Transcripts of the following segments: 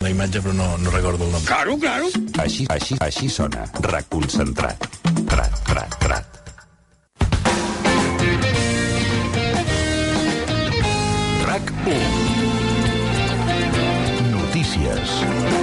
La imatge, però no recordo el nom. Claro. Així sona. Reconcentrat. Trat. RAC1. Notícies.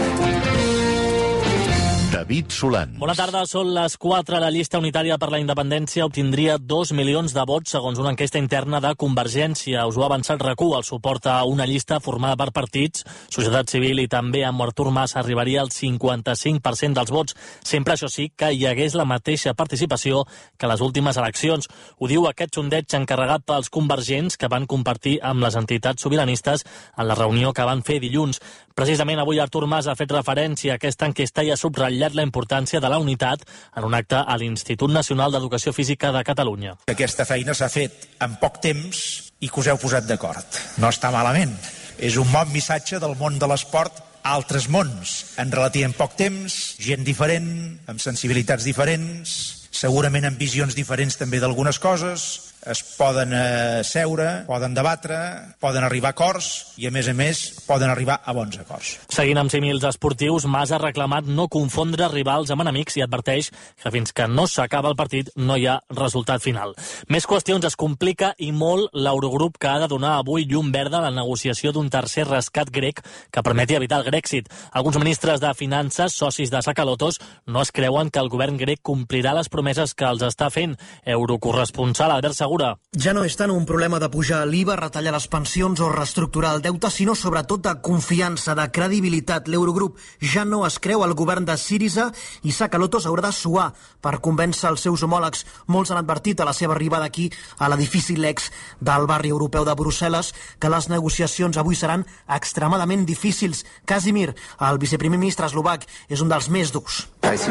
David Solan. Bona tarda, són les 4. La llista unitària per la independència obtindria 2 milions de vots segons una enquesta interna de Convergència. Us ho ha avançat RAC1. El suport a una llista formada per partits, societat civil i també amb Artur Mas arribaria al 55% dels vots, sempre això sí que hi hagués la mateixa participació que les últimes eleccions. Ho diu aquest sondeig encarregat pels convergents que van compartir amb les entitats sobiranistes en la reunió que van fer dilluns. Precisament avui Artur Mas ha fet referència a aquesta enquesta i ha subratllat la importància de la unitat en un acte a l'Institut Nacional d'Educació Física de Catalunya. Aquesta feina s'ha fet en poc temps i que us heu posat d'acord. No està malament. És un bon missatge del món de l'esport a altres mons. En relativament poc temps, gent diferent, amb sensibilitats diferents, segurament amb visions diferents també d'algunes coses, es poden seure, poden debatre, poden arribar a acords i, a més, poden arribar a bons acords. Seguint amb símils esportius, Mas ha reclamat no confondre rivals amb enemics i adverteix que fins que no s'acaba el partit no hi ha resultat final. Més qüestions. Es complica i molt l'Eurogrup, que ha de donar avui llum verda a la negociació d'un tercer rescat grec que permeti evitar el Grèxit. Alguns ministres de Finances, socis de Sakalotos, no es creuen que el govern grec complirà les promeses que els està fent. Eurocorresponsal Albert Segura. Ja no és tant un problema de pujar l'IVA, retallar les pensions o reestructurar el deute, sinó sobretot de confiança, de credibilitat. L'Eurogrup ja no es creu el govern de Syriza i Sakalotos haurà de suar per convèncer els seus homòlegs. Molts han advertit a la seva arribada aquí, a l'edifici Lex del barri europeu de Brussel·les, que les negociacions avui seran extremadament difícils. Casimir, el viceprimer ministre eslovac, és un dels més durs.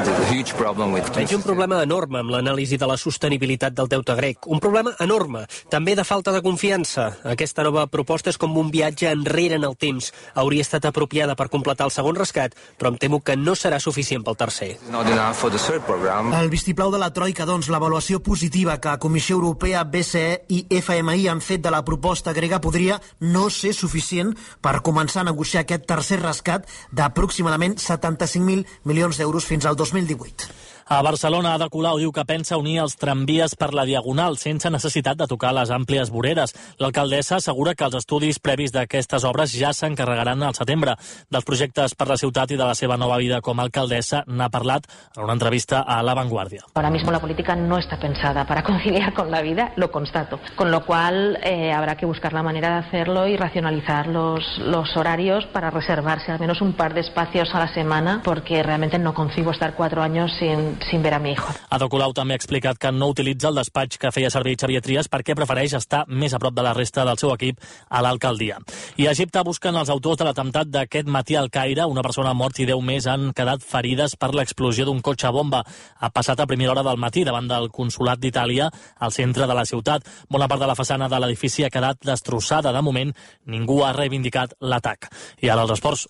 Veig un problema enorme amb l'anàlisi de la sostenibilitat del deute grec. Un problema enorme, també de falta de confiança. Aquesta nova proposta és com un viatge enrere en el temps. Hauria estat apropiada per completar el segon rescat, però em temo que no serà suficient pel tercer. El vistiplau de la Troika, doncs, l'avaluació positiva que Comissió Europea, BCE i FMI han fet de la proposta grega podria no ser suficient per començar a negociar aquest tercer rescat d'aproximadament 75.000 milions d'euros fins al 2018. A Barcelona, Ada Colau diu que pensa unir els tramvies per la Diagonal sense necessitat de tocar les àmplies voreres. L'alcaldessa assegura que els estudis previs d'aquestes obres ja s'encarregaran al setembre. Dels projectes per la ciutat i de la seva nova vida com a alcaldessa n'ha parlat en una entrevista a La Vanguardia. Ahora mismo la política no está pensada para conciliar con la vida, lo constato. Con lo cual habrá que buscar la manera de hacerlo y racionalizar los horarios para reservarse al menos un par de espacios a la semana, porque realmente no concibo estar 4 años sin ver a mi hijo. Ada Colau també ha explicat que no utilitza el despatx que feia servir Xavier Trias perquè prefereix estar més a prop de la resta del seu equip a l'alcaldia. I a Egipte busquen els autors de l'atemptat d'aquest matí al Caire. Una persona ha mort i 10 més han quedat ferides per l'explosió d'un cotxe bomba. Ha passat a primera hora del matí davant del Consolat d'Itàlia al centre de la ciutat. Bona part de la façana de l'edifici ha quedat destrossada. De moment, ningú ha reivindicat l'atac. I ara els esports.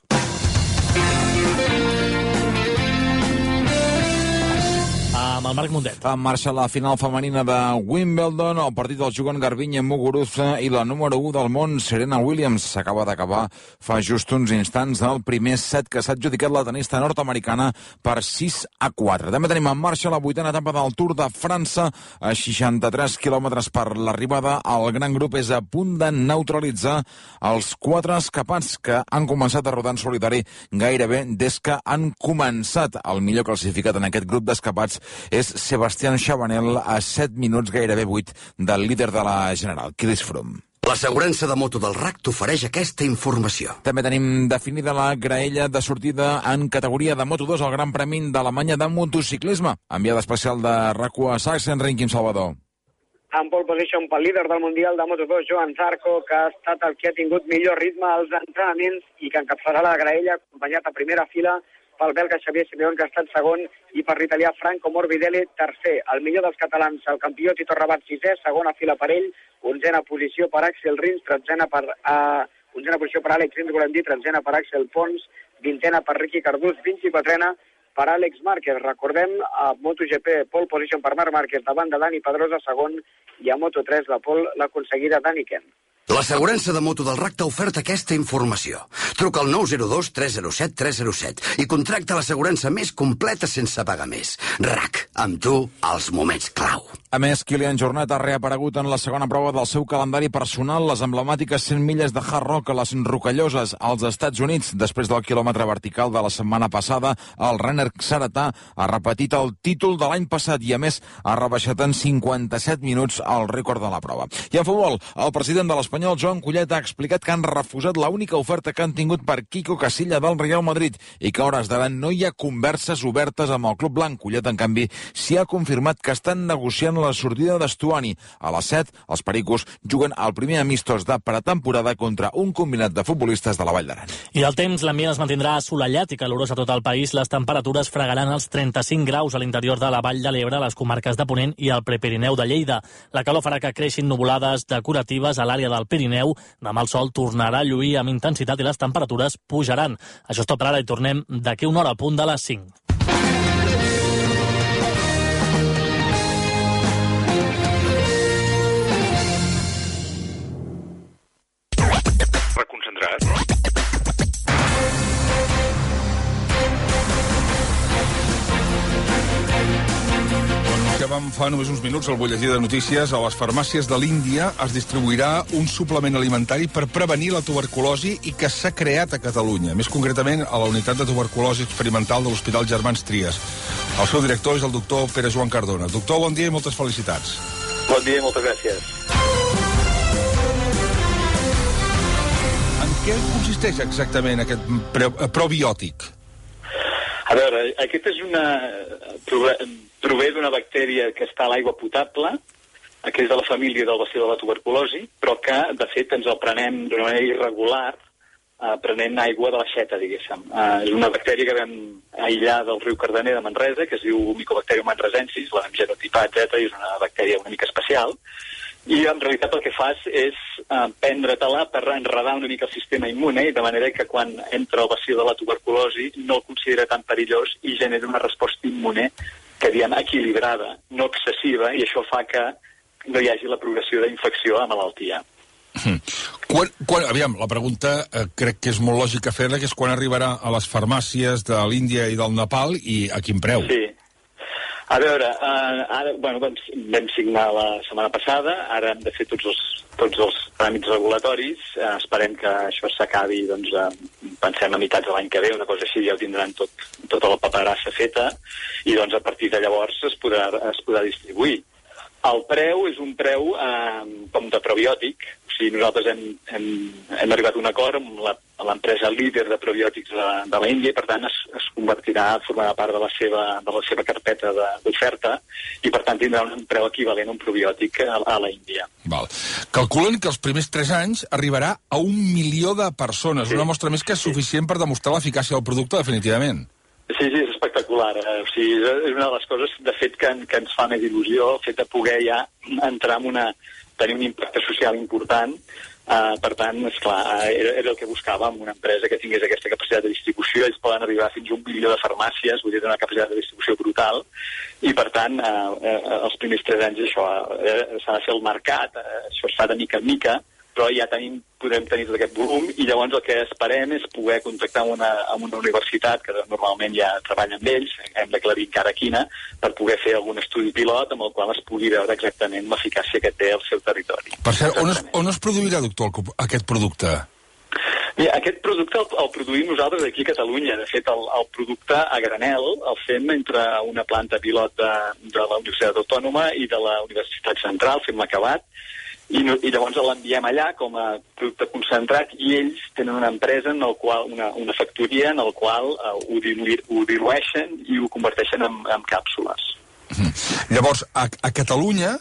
Amb el Marc Mundet. En marxa la final femenina de Wimbledon. El partit el juguen Garbiñe Muguruza i la número 1 del món, Serena Williams. S'acaba d'acabar fa just uns instants el primer set que s'ha adjudicat la tenista nord-americana per 6-4. També tenim en marxa la 8a etapa del Tour de França a 63 quilòmetres per l'arribada. El gran grup és a punt de neutralitzar els 4 escapats que han començat a rodar en solitari gairebé des que han començat. El millor classificat en aquest grup d'escapats és Sebastián Chabanel a 7 minuts, gairebé 8, del líder de la General, Chris Froome. L'assegurança de moto del RAC t'ofereix aquesta informació. També tenim definida la graella de sortida en categoria de Moto2 al Gran Premi d'Alemanya de motociclisme. Enviada especial de RAC1 a Sachsenring, Quim Salvador. En pole position pel líder del Mundial de Moto2, Joan Zarco, que ha estat el que ha tingut millor ritme als entrenaments i que encapçalarà la graella, acompanyat a primera fila pel belga Xavier Simeón, que ha estat segon, i per l'italià Franco Morbidelli, tercer. El millor dels catalans, el campió Tito Rabat, sisè, segona fila per ell, onzena posició per Axel Rins, onzena posició per Àlex Rins, volem dir, tretzena per Axel Pons, vintena per Ricky Cardús, 24ena per Àlex Márquez. Recordem, a MotoGP, pole position per Marc Márquez, davant de Dani Pedrosa, segon, i a Moto3 la pole l'ha aconseguida Dani Kent. L'assegurança de moto del RAC t'ha ofert aquesta informació. Truca al 902 307 307 i contracta l'assegurança més completa sense pagar més. RAC, amb tu, als moments clau. A més, Kilian Jornet ha reaparegut en la segona prova del seu calendari personal, les emblemàtiques 100 milles de Hard Rock a les Rocalloses, als Estats Units. Després del quilòmetre vertical de la setmana passada, el runner xaratà ha repetit el títol de l'any passat i, a més, ha rebaixat en 57 minuts el rècord de la prova. I en futbol, el president de l'Espanyol, Joan Collet, ha explicat que han refusat l'única oferta que han tingut per Quico Casilla del Real Madrid i que a hores d'ara no hi ha converses obertes amb el club blanc. Collet, en canvi, s'hi ha confirmat que estan negociant la sortida d'Estuani. A les 7, els pericos juguen el primer amistós de pretemporada contra un combinat de futbolistes de la Vall d'Aran. I el temps, l'ambient es mantindrà assolellat i calorós a tot el país. Les temperatures fregaran els 35 graus a l'interior de la Vall de l'Ebre, les comarques de Ponent i el Prepirineu de Lleida. La calor farà que creixin nuvolades decoratives a l'àrea del Pirineu. Demà el sol tornarà a lluir amb intensitat i les temperatures pujaran. Això és tot per ara i tornem d'aquí una hora al punt de les 5. Reconcentrat. Fa només uns minuts al butlletí de notícies, a les farmàcies de l'Índia es distribuirà un suplement alimentari per prevenir la tuberculosi i que s'ha creat a Catalunya, més concretament a la unitat de tuberculosi experimental de l'Hospital Germans Trias. El seu director és el doctor Pere Joan Cardona. Doctor, bon dia i moltes felicitats. Bon dia i moltes gràcies. En què consisteix exactament aquest probiòtic? A veure, aquest és prové d'una bactèria que està a l'aigua potable, que és de la família del bacil de la tuberculosi, però que, de fet, ens el prenem d'una manera irregular, prenent aigua de l'aixeta, diguéssim. És una bactèria que vam aïllar del riu Cardener de Manresa, que es diu Mycobacterium manresensis, la vam genotipar, etc. I és una bactèria una mica especial. I, en realitat, el que fas és prendre-te-la per enredar una mica el sistema immune, i de manera que quan entra el bacil de la tuberculosi no el considera tan perillós i genera una resposta immune que diem equilibrada, no excessiva, i això fa que no hi hagi la progressió d'infecció a malaltia. Aviam, la pregunta crec que és molt lògica fer-la, que és quan arribarà a les farmàcies de l'Índia i del Nepal i a quin preu? Sí. A veure, ara, vam signar la setmana passada, ara hem de fer tots els tràmits regulatoris, esperem que això s'acabi, pensem a meitats de l'any que ve, una cosa així, ja ho tindran tota la paperassa feta, i a partir de llavors es podrà distribuir. El preu és un preu com de probiòtic, o sigui, nosaltres hem arribat a un acord amb l'empresa líder de probiòtics de l'Índia i, per tant, es convertirà, formarà part de la seva carpeta d'oferta i, per tant, tindrà un preu equivalent a un probiòtic a l'Índia. Calculen que els primers 3 anys arribarà a 1 milió de persones, una mostra més que és suficient per demostrar l'eficàcia del producte, definitivament. Sí, és espectacular. O sigui, és una de les coses, de fet, que ens fa més il·lusió, el fet de poder ja entrar tenir un impacte social important. Per tant, esclar, era el que buscàvem, una empresa que tingués aquesta capacitat de distribució. Ells poden arribar fins a 1 milió de farmàcies, vull dir, una capacitat de distribució brutal, i, per tant, els primers 3 anys això s'ha de fer el mercat, això es fa de mica en mica, però ja podem tenir tot aquest volum, i llavors el que esperem és poder contactar amb una universitat que normalment ja treballa amb ells, hem d'aclarir encara quina, per poder fer algun estudi pilot amb el qual es pugui veure exactament l'eficàcia que té al seu territori. Per cert, on es produirà, doctor, aquest producte? Mira, aquest producte el produïm nosaltres aquí a Catalunya. De fet, el producte a granel el fem entre una planta pilot de la Universitat Autònoma i de la Universitat Central, fem l'acabat, i llavors l'enviem allà com a producte concentrat, i ells tenen una empresa, una factoria, en el qual ho dilueixen i ho converteixen en càpsules. Llavors, a Catalunya,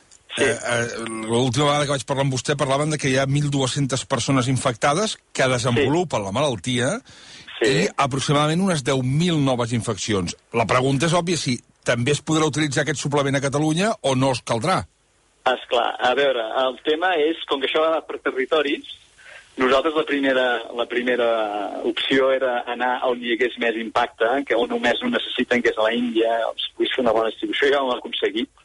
l'última vegada que vaig parlar amb vostè parlaven de que hi ha 1.200 persones infectades que desenvolupen la malaltia i aproximadament unes 10.000 noves infeccions. La pregunta és òbvia, si també es podrà utilitzar aquest suplement a Catalunya o no es caldrà? Esclar, a veure, el tema és, com que això va per territoris, nosaltres la primera opció era anar on hi hagués més impacte, que on només ho necessiten, que és a la Índia, puguis fer una bona distribució, ja ho hem aconseguit.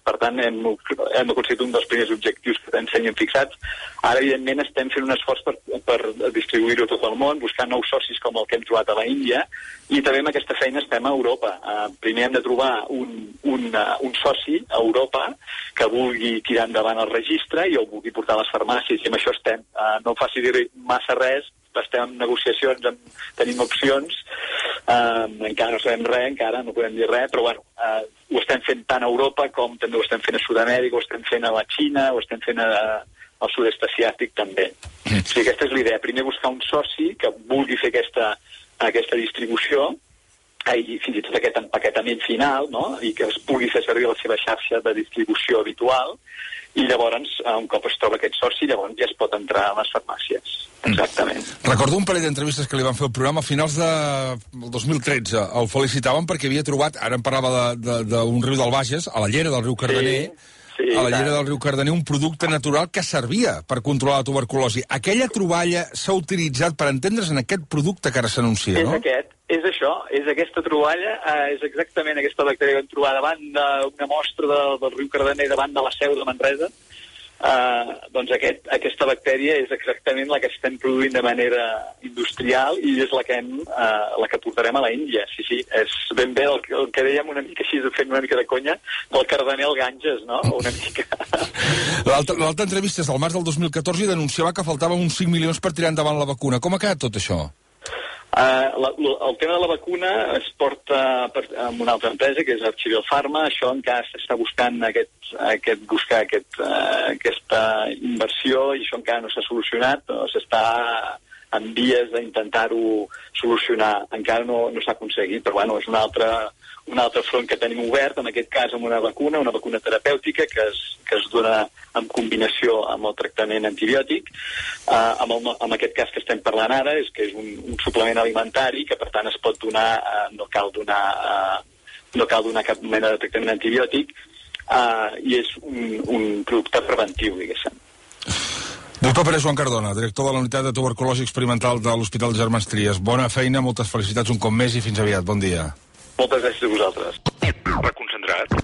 Per tant, hem aconseguit un dels primers objectius que ens teníem fixats. Ara, evidentment, estem fent un esforç per distribuir-ho a tot el món, buscar nous socis com el que hem trobat a la Índia, i també amb aquesta feina estem a Europa. Primer hem de trobar un soci a Europa que vulgui tirar endavant el registre i el vulgui portar a les farmàcies, i amb això estem. No em faci dir massa res, estem en negociacions, tenim opcions, encara no sabem res, encara no podem dir res, però bueno, ho estem fent tant a Europa com també ho estem fent a Sud-amèrica, ho estem fent a la Xina, ho estem fent al sud-est asiàtic també. O sigui, aquesta és l'idea, primer buscar un soci que vulgui fer aquesta distribució i fins i tot aquest empaquetament final, no? I que es pugui fer servir la seva xarxa de distribució habitual, i llavors, un cop es troba aquest soci, llavors ja es pot entrar a les farmàcies. Exactament. Recordo un parell d'entrevistes que li van fer al programa a finals del 2013. El felicitaven perquè havia trobat, ara em parlava d'un riu del Bages, a la llera del riu Cardener, del riu Cardener, un producte natural que servia per controlar la tuberculosi. Aquella troballa s'ha utilitzat per entendre's en aquest producte que ara s'anuncia, no? És això, és aquesta troballa, és exactament aquesta bactèria que vam trobar davant d'una mostra del riu Cardener, davant de la seu de Manresa. Doncs aquesta bactèria és exactament la que estem produint de manera industrial i és la que portarem a la Índia. Sí, és ben bé el que dèiem una mica així, fent una mica de conya, del Cardener al Ganges, no? Una mica. L'altra entrevista és del març del 2014 i denunciava que faltaven uns 5 milions per tirar endavant la vacuna. Com ha quedat tot això? El tema de la vacuna es porta amb una altra empresa, que és Archivil Pharma. Això encara s'està buscant aquesta inversió i això encara no s'ha solucionat, no s'està en vies d'intentar-ho solucionar. Encara no s'ha aconseguit, però bueno, és un altre front que tenim obert, en aquest cas amb una vacuna terapèutica que es dona en combinació amb el tractament antibiòtic. En aquest cas que estem parlant ara és que és un suplement alimentari que per tant es pot donar, no cal donar cap mena de tractament antibiòtic, i és un producte preventiu, diguéssim. Doctor Pere Joan Cardona, director de la Unitat de Tuberculosi Experimental de l'Hospital Germans Trias. Bona feina, moltes felicitats un cop més i fins aviat. Bon dia. Moltes gràcies a vosaltres. Reconcentrat.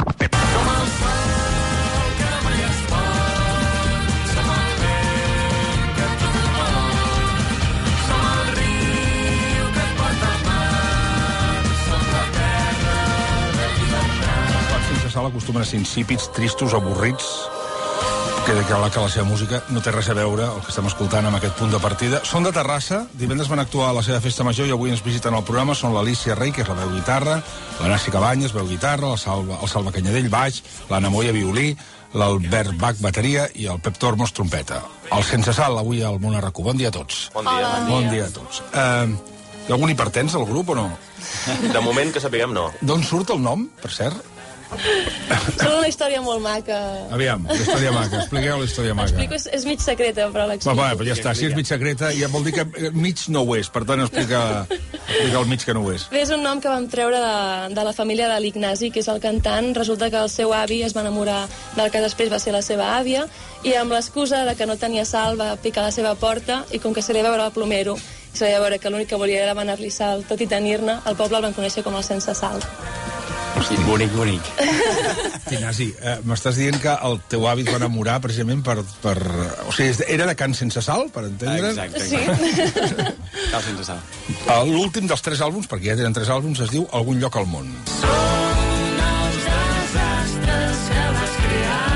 Sense sal acostumen a ser insípids, tristos, avorrits. Queda clar que la seva música no té res a veure el que estem escoltant amb aquest punt de partida. Són de Terrassa, divendres van actuar a la seva festa major i avui ens visiten al programa. Són l'Alicia Rey, que és la veu guitarra, la Nancy Cabanyes, veu guitarra, el Salva Canyadell, baix, l'Anna Moya, violí, l'Albert Bach, bateria, i el Pep Tormos, trompeta. El Sense Sal, avui al Món Arracú. Bon dia a tots. Bon dia. Bon dia a tots. Hi ha algun hipertens al grup o no? De moment que sapiguem no. D'on surt el nom, per cert? És una història molt maca. Aviam, la història maca. Expliqueu la història maca. Explico, és mig secreta, però l'explico. Però ja està, si és mig secreta, ja vol dir que mig no ho és. Per tant, explica el mig que no ho és. Bé, és un nom que vam treure de la família de l'Ignasi, que és el cantant. Resulta que el seu avi es va enamorar del que després va ser la seva àvia, i amb l'excusa de que no tenia sal va picar a la seva porta, i com que se li va veure el plomero, i se li va veure que l'únic que volia era demanar-li sal, tot i tenir-ne, el poble el van conèixer com el Sense Sal. Sí, bonic. Ignasi, m'estàs dient que el teu avi es va enamorar precisament per... O sigui, era de Can Sense Sal, per entendre? Exacte. Sí. Cal Sense Sal. L'últim dels 3 àlbums, perquè ja tenen 3 àlbums, es diu Algun lloc al món. Són els desastres que vas crear.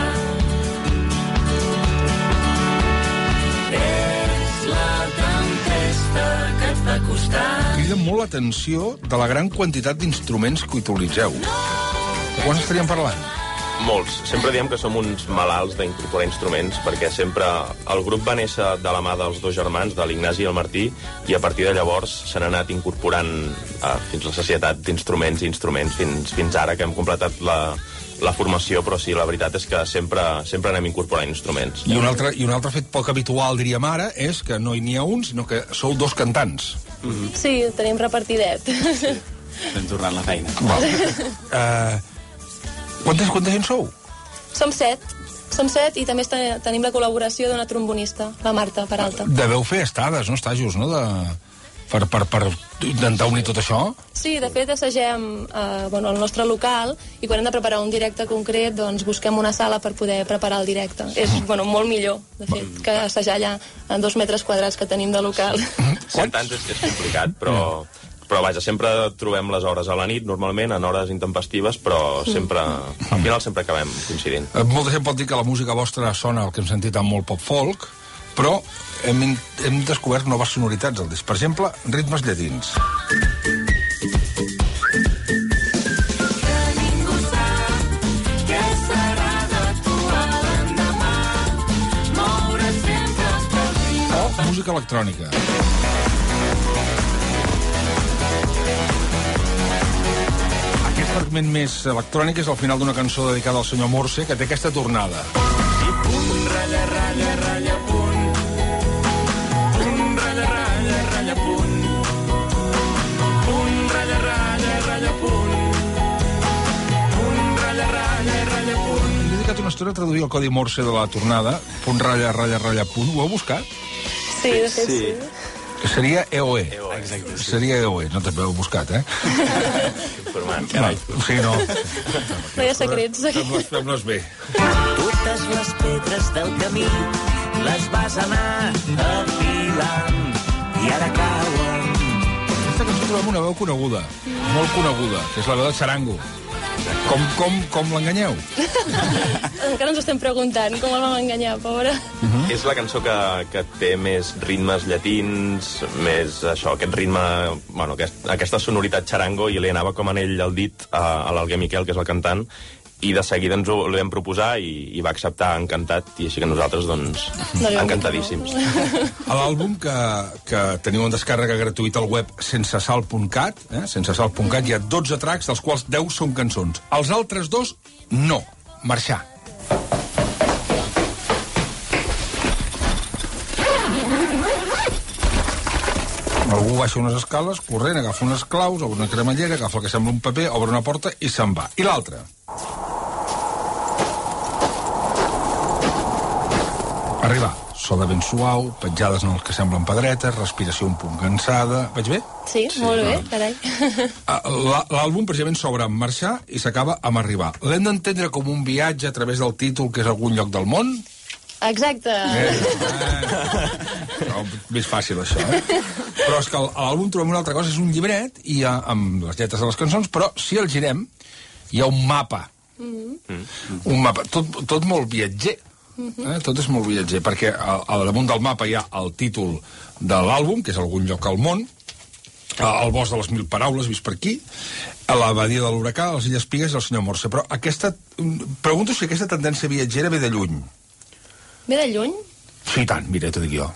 És la tempesta que et va costar. Crida molt l'atenció de la gran quantitat d'instruments que utilitzeu. De quants estaríem parlant? Molts. Sempre diem que som uns malalts d'incorporar instruments, perquè sempre el grup va néixer de la mà dels dos germans, de l'Ignasi i el Martí, i a partir de llavors s'han anat incorporant fins a la societat d'instruments i instruments fins ara que hem completat la formació, però sí, la veritat és que sempre anem incorporant instruments. I un altre fet poc habitual, diríem ara, és que no n'hi ha un, sinó que sou 2 cantants. Sí, tenim repartidet. Sí, estem tornant la feina. Quanta gent sou? Som 7 i també tenim la col·laboració d'una trombonista, la Marta Peralta. Deveu fer estades, no? Estajos, no? per intentar unir tot això? Sí, de fet assagem al nostre local i quan hem de preparar un directe concret doncs busquem una sala per poder preparar el directe. És molt millor, de fet, que assajar allà en 2 metres quadrats que tenim de local. Sí, en tant és complicat, però vaja, sempre trobem les hores a la nit, normalment, en hores intempestives, però sempre, al final sempre acabem coincidint. Molta gent pot dir que la música vostra sona, el que hem sentit, amb molt pop folk, però hem descobert noves sonoritats al disc. Per exemple, ritmes llatins. O música electrònica. Aquest fragment més electrònic és al final d'una cançó dedicada al senyor Morse, que té aquesta tornada. I punt, ratlla, ratlla, ratlla, punt. Punt, ratlla, ratlla, ratlla, punt. Punt, ratlla, ratlla, ratlla, punt. Punt, ratlla, ratlla, ratlla, punt. He dedicat una estona a traduir el codi Morse de la tornada, punt, ratlla, ratlla, ratlla, punt. Ho heu buscat? Sí, de fet, sí. Que seria EOE. Exacte. Sí. Seria EOE, no t'heu buscat, Informant, carai. Sí, no. No hi ha secrets. Fem-les bé. Totes les pedres del camí les vas anar apilant i ara cauen. Aquesta cançó trobem una veu coneguda, molt coneguda, que és la veu de Charango. Com l'enganyeu? Encara ens estem preguntant com el vam enganyar, pobre. És la cançó que té més ritmes llatins, més això, aquest ritme, aquesta sonoritat xarango, i li anava com anell al dit a l'Alguer Miquel, que és el cantant, i de seguida ens ho vam proposar i va acceptar encantat, i així que nosaltres, doncs, encantadíssims. A l'àlbum que teniu en descàrrega gratuïta al web sensesal.cat, sensesal.cat, hi ha 12 tracks, dels quals 10 són cançons. Els altres 2, no. Marxar. Algú baixa unes escales, corrent, agafa unes claus, obre una cremallera, agafa el que sembla un paper, obre una porta i se'n va. I l'altre? Arribar. So de ben suau, petjades en els que semblen pedretes, respiració un punt cansada... Vaig bé? Sí, molt bé, carai. L'àlbum precisament s'obre amb marxar i s'acaba amb arribar. L'hem d'entendre com un viatge a través del títol, que és algun lloc del món? Exacte. Més fàcil, això, Però és que a l'àlbum trobem una altra cosa, és un llibret, i amb les lletres de les cançons, però si el girem, hi ha un mapa. Un mapa, tot molt viatger. Tot és molt viatger, perquè al damunt del mapa hi ha el títol de l'àlbum, que és algun lloc al món, el bosc de les 1000 paraules, vist per aquí, a la badia de l'huracà, a les Illes Pigues i el senyor Morse. Però pregunto si aquesta tendència viatgera ve de lluny. Ve de lluny? Sí, tant, mira, t'ho dic jo.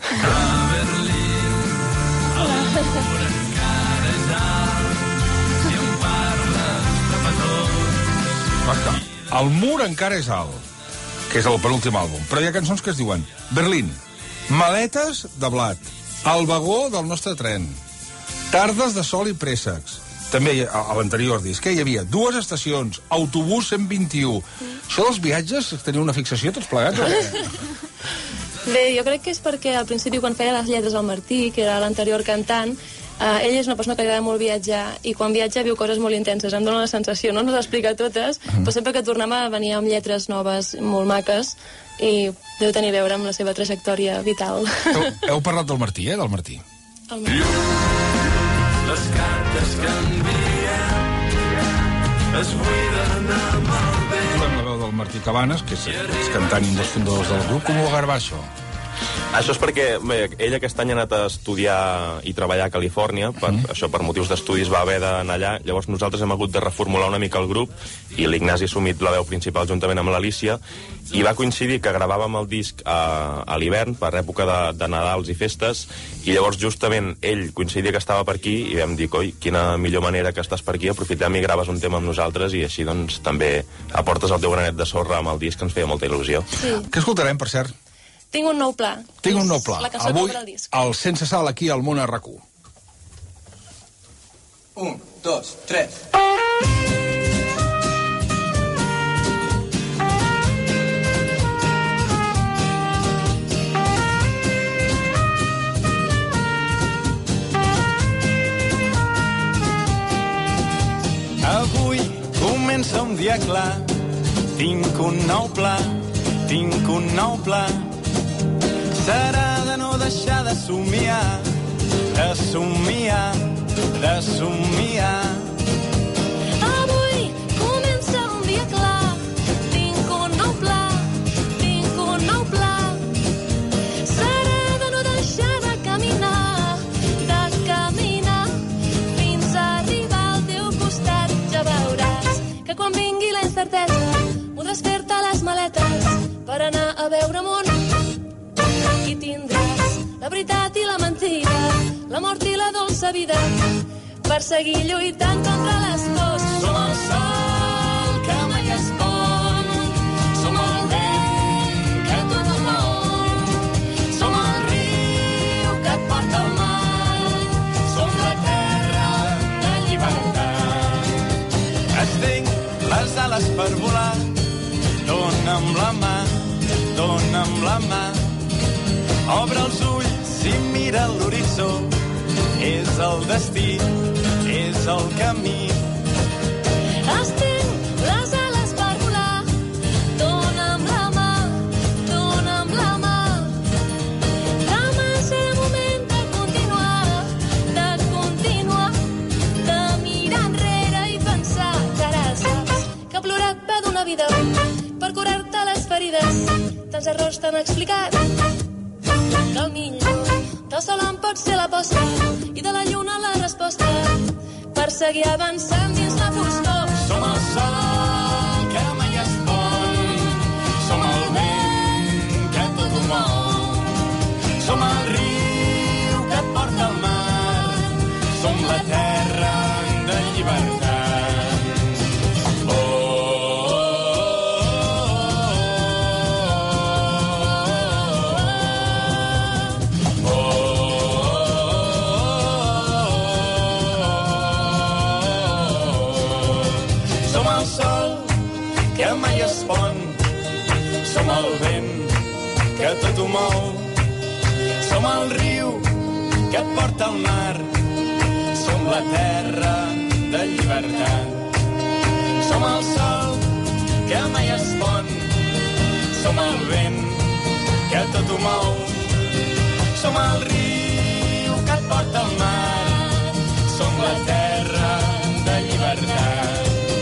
El mur encara és alt, que és el penúltim àlbum, però hi ha cançons que es diuen Berlín, maletes de blat, el vagó del nostre tren, tardes de sol i préssecs. També a l'anterior disc hi havia 2 estacions, autobús 121. Això dels viatges, teniu una fixació tots plegats? Bé, jo crec que és perquè al principi quan feia les lletres al Martí, que era l'anterior cantant, ell és una persona que li agrada molt viatjar i quan viatja viu coses molt intenses, em dóna la sensació, no ens les explica totes, però sempre que tornem a venir amb lletres noves molt maques i deu tenir a veure amb la seva trajectòria vital. Heu parlat del Martí, del Martí? El Martí. Les cartes que enviem es buiden amb el vent. Trobem la veu del Martí Cabanes, que és cantant i un dels fundadors del grup. Com ho va gravar, això? Això és perquè ell aquest any ha anat a estudiar i treballar a Califòrnia, per motius d'estudis va haver d'anar allà, llavors nosaltres hem hagut de reformular una mica el grup i l'Ignasi ha assumit la veu principal juntament amb l'Alícia i va coincidir que gravàvem el disc a l'hivern, per època de Nadals i festes, i llavors justament ell coincidia que estava per aquí i vam dir, coi, quina millor manera que estàs per aquí, aprofitem i graves un tema amb nosaltres i així doncs també aportes el teu granet de sorra amb el disc, que ens feia molta il·lusió. Sí. Què escoltarem, per cert? Tinc un nou pla. Tinc un nou pla. La cançó avui, que obre el disc. el Sense Sal, aquí al Món a RAC1. 1, 2, 3... un dia clar. Tinc un nou pla, tinc un nou pla. Serà de no deixar de somiar, de somiar, de somiar. Avui comença un dia clar. Tinc un nou pla, tinc un nou pla. Serà de no deixar de caminar, fins a arribar al teu costat. Ja veuràs que quan vingui la incertesa podràs fer-te les maletes per anar a veure món. I tindràs la veritat i la mentida, la mort i la dolça vida, per seguir lluitant contra les pors. Som el sol que mai es pon, som el vent que tot ho mou, som el riu que et porta al mar, som la terra de llibertat. Estenc les ales per volar, dona'm la mà, dona'm la mà. Obre els ulls i mira l'horitzó, és el destí, és el camí. Estenc les ales per volar, dona'm la mà, dona'm la mà. Demà serà moment de continuar, de mirar enrere i pensar que ara saps que plorar va donar vida per curar-te les ferides. Tants errors t'han explicat que el millor del sol en pot ser la posta i de la lluna la resposta per seguir avançant dins la foscor. Som el sol que mai es pon, som el vent que tot ho mou, som el riu que et porta al mar, som la terra de llibertat. Som el vent que tot ho mou, som el riu que et porta al mar, som la terra de llibertat. Som el sol que mai es pon, som el vent que tot ho mou, som el riu que et porta al mar, som la terra de llibertat.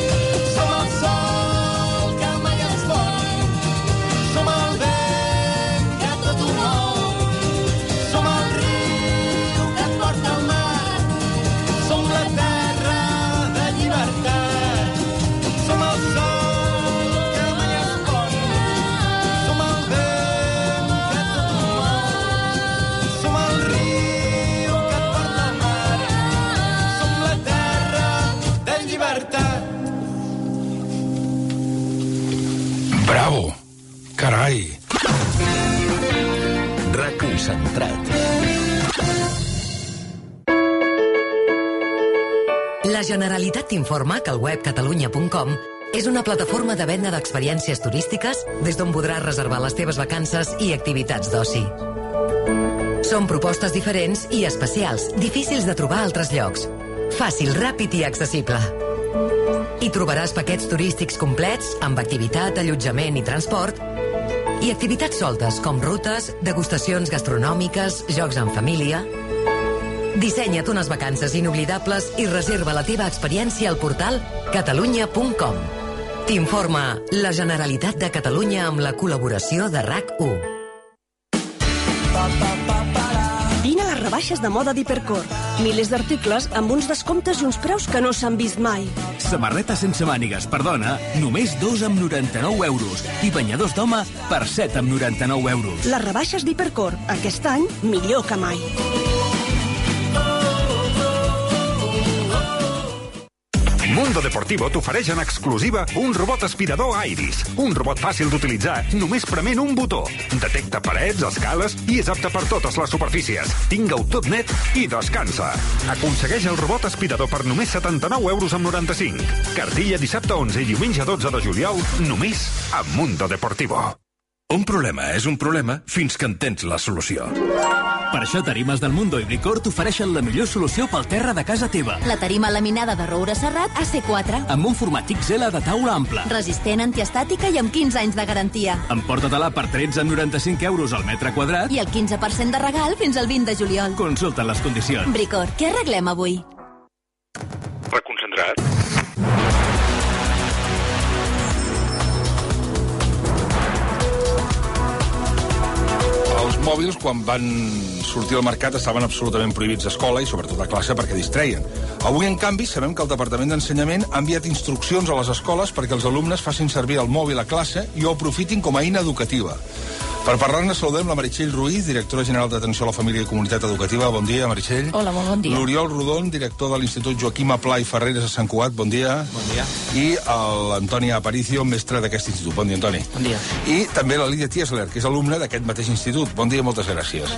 Bravo! Carai! Reconcentrat. La Generalitat t'informa que el web catalunya.com és una plataforma de venda d'experiències turístiques des d'on podràs reservar les teves vacances i activitats d'oci. Són propostes diferents i especials, difícils de trobar a altres llocs. Fàcil, ràpid i accessible. Hi trobaràs paquets turístics complets amb activitat, allotjament i transport i activitats soltes com rutes, degustacions gastronòmiques, jocs en família. Dissenya't unes vacances inoblidables i reserva la teva experiència al portal catalunya.com. T'informa la Generalitat de Catalunya amb la col·laboració de RAC1. Vine a les rebaixes de moda d'Hipercor. Milers d'articles amb uns descomptes i uns preus que no s'han vist mai. Samarreta sense mànigues per dona, només 2 amb 99 euros. I banyadors d'home per 7 amb 99 euros. Les rebaixes d'Hipercor, aquest any, millor que mai. Mundo Deportivo t'ofereix en exclusiva un robot aspirador Iris. Un robot fàcil d'utilitzar, només prement un botó. Detecta parets, escales i és apte per totes les superfícies. Tinga-ho tot net i descansa. Aconsegueix el robot aspirador per només 79 euros amb 95. Cartilla dissabte 11 i diumenge 12 de juliol, només a Mundo Deportivo. Un problema és un problema fins que en tens la solució. Per això Tarimes del Mundo i Bricor t'ofereixen la millor solució pel terra de casa teva. La tarima laminada de roure serrat AC4. Amb un format XL de taula ampla. Resistent, antiestàtica i amb 15 anys de garantia. Emporta-te-la per 13,95 euros al metre quadrat. I el 15% de regal fins al 20 de juliol. Consulta les condicions. Bricor, què arreglem avui? Reconcentrat. Els mòbils, quan van sortir al mercat, estaven absolutament prohibits a escola i sobretot a classe perquè distreien. Avui, en canvi, sabem que el Departament d'Ensenyament ha enviat instruccions a les escoles perquè els alumnes facin servir el mòbil a classe i ho aprofitin com a eina educativa. Per parlar-ne, saludem la Meritxell Ruiz, directora general d'Atenció a la Família i Comunitat Educativa. Bon dia, Meritxell. Hola, molt bon dia. L'Oriol Rodon, director de l'Institut Joaquim Aplà i Ferreres a Sant Cugat. Bon dia. Bon dia. I l'Antoni Aparicio, mestre d'aquest institut. Bon dia, Antoni. Bon dia. I també la Lídia Tiesler, que és alumna d'aquest mateix institut. Bon dia i moltes gràcies.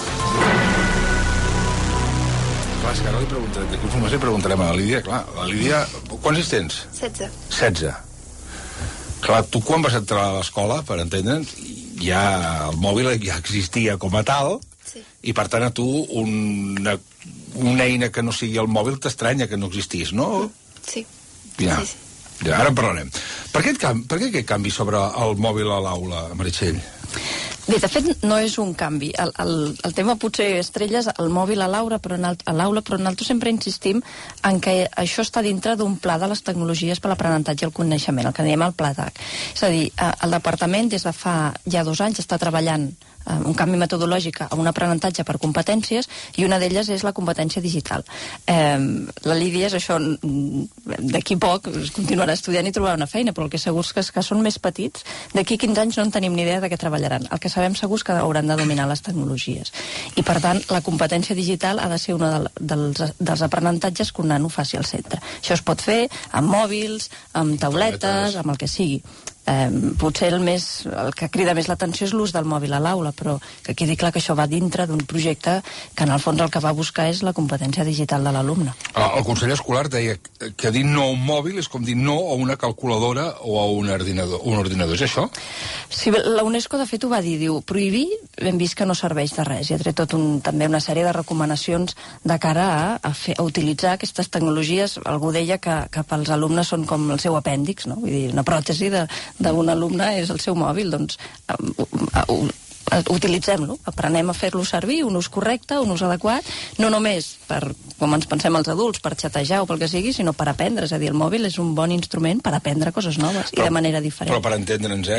Clar, és que ara li preguntarem a la Lídia. Clar, la Lídia, quants anys tens? 16. 16. Clar, tu quan vas entrar a l'escola, per entendre'ns, ja el mòbil ja existia com a tal, sí. I per tant a tu una eina que no sigui el mòbil t'estranya que no existís, no? Sí. Ja. Sí. Ja, ara en parlarem. Per què aquest canvi sobre el mòbil a l'aula, Meritxell? Bé, de fet, no és un canvi. El tema potser estrella és el mòbil a l'aula, però nosaltres sempre insistim en que això està dintre d'un pla de les tecnologies per l'aprenentatge i el coneixement, el que diem el pla DAC. És a dir, el departament des de fa ja 2 anys està treballant un canvi metodològic a un aprenentatge per competències i una d'elles és la competència digital. La Lídia és això, d'aquí poc continuarà estudiant i trobarà una feina, però el que segur és que són més petits, d'aquí 15 anys no en tenim ni idea de què treballaran. El que sabem segur és que hauran de dominar les tecnologies. I per tant, la competència digital ha de ser un dels aprenentatges que un nano faci al centre. Això es pot fer amb mòbils, amb tauletes, amb el que sigui. Potser el que crida més l'atenció és l'ús del mòbil a l'aula, però que quedi clar que això va dintre d'un projecte que en el fons el que va buscar és la competència digital de l'alumne. El Consell Escolar deia que dir no a un mòbil és com dir no a una calculadora o a un ordinador. És això? Sí, la UNESCO de fet ho va dir, diu, prohibir hem vist que no serveix de res, i ha tret també una sèrie de recomanacions de cara a utilitzar aquestes tecnologies. Algú deia que pels alumnes són com el seu apèndix, no? Vull dir, una pròtesi d'un alumne és el seu mòbil, doncs utilitzem-lo, aprenem a fer-lo servir, un ús correcte, un ús adequat, no només per, com ens pensem els adults, per xatejar o pel que sigui, sinó per aprendre. És a dir, el mòbil és un bon instrument per aprendre coses noves i de manera diferent. Però per entendre'ns,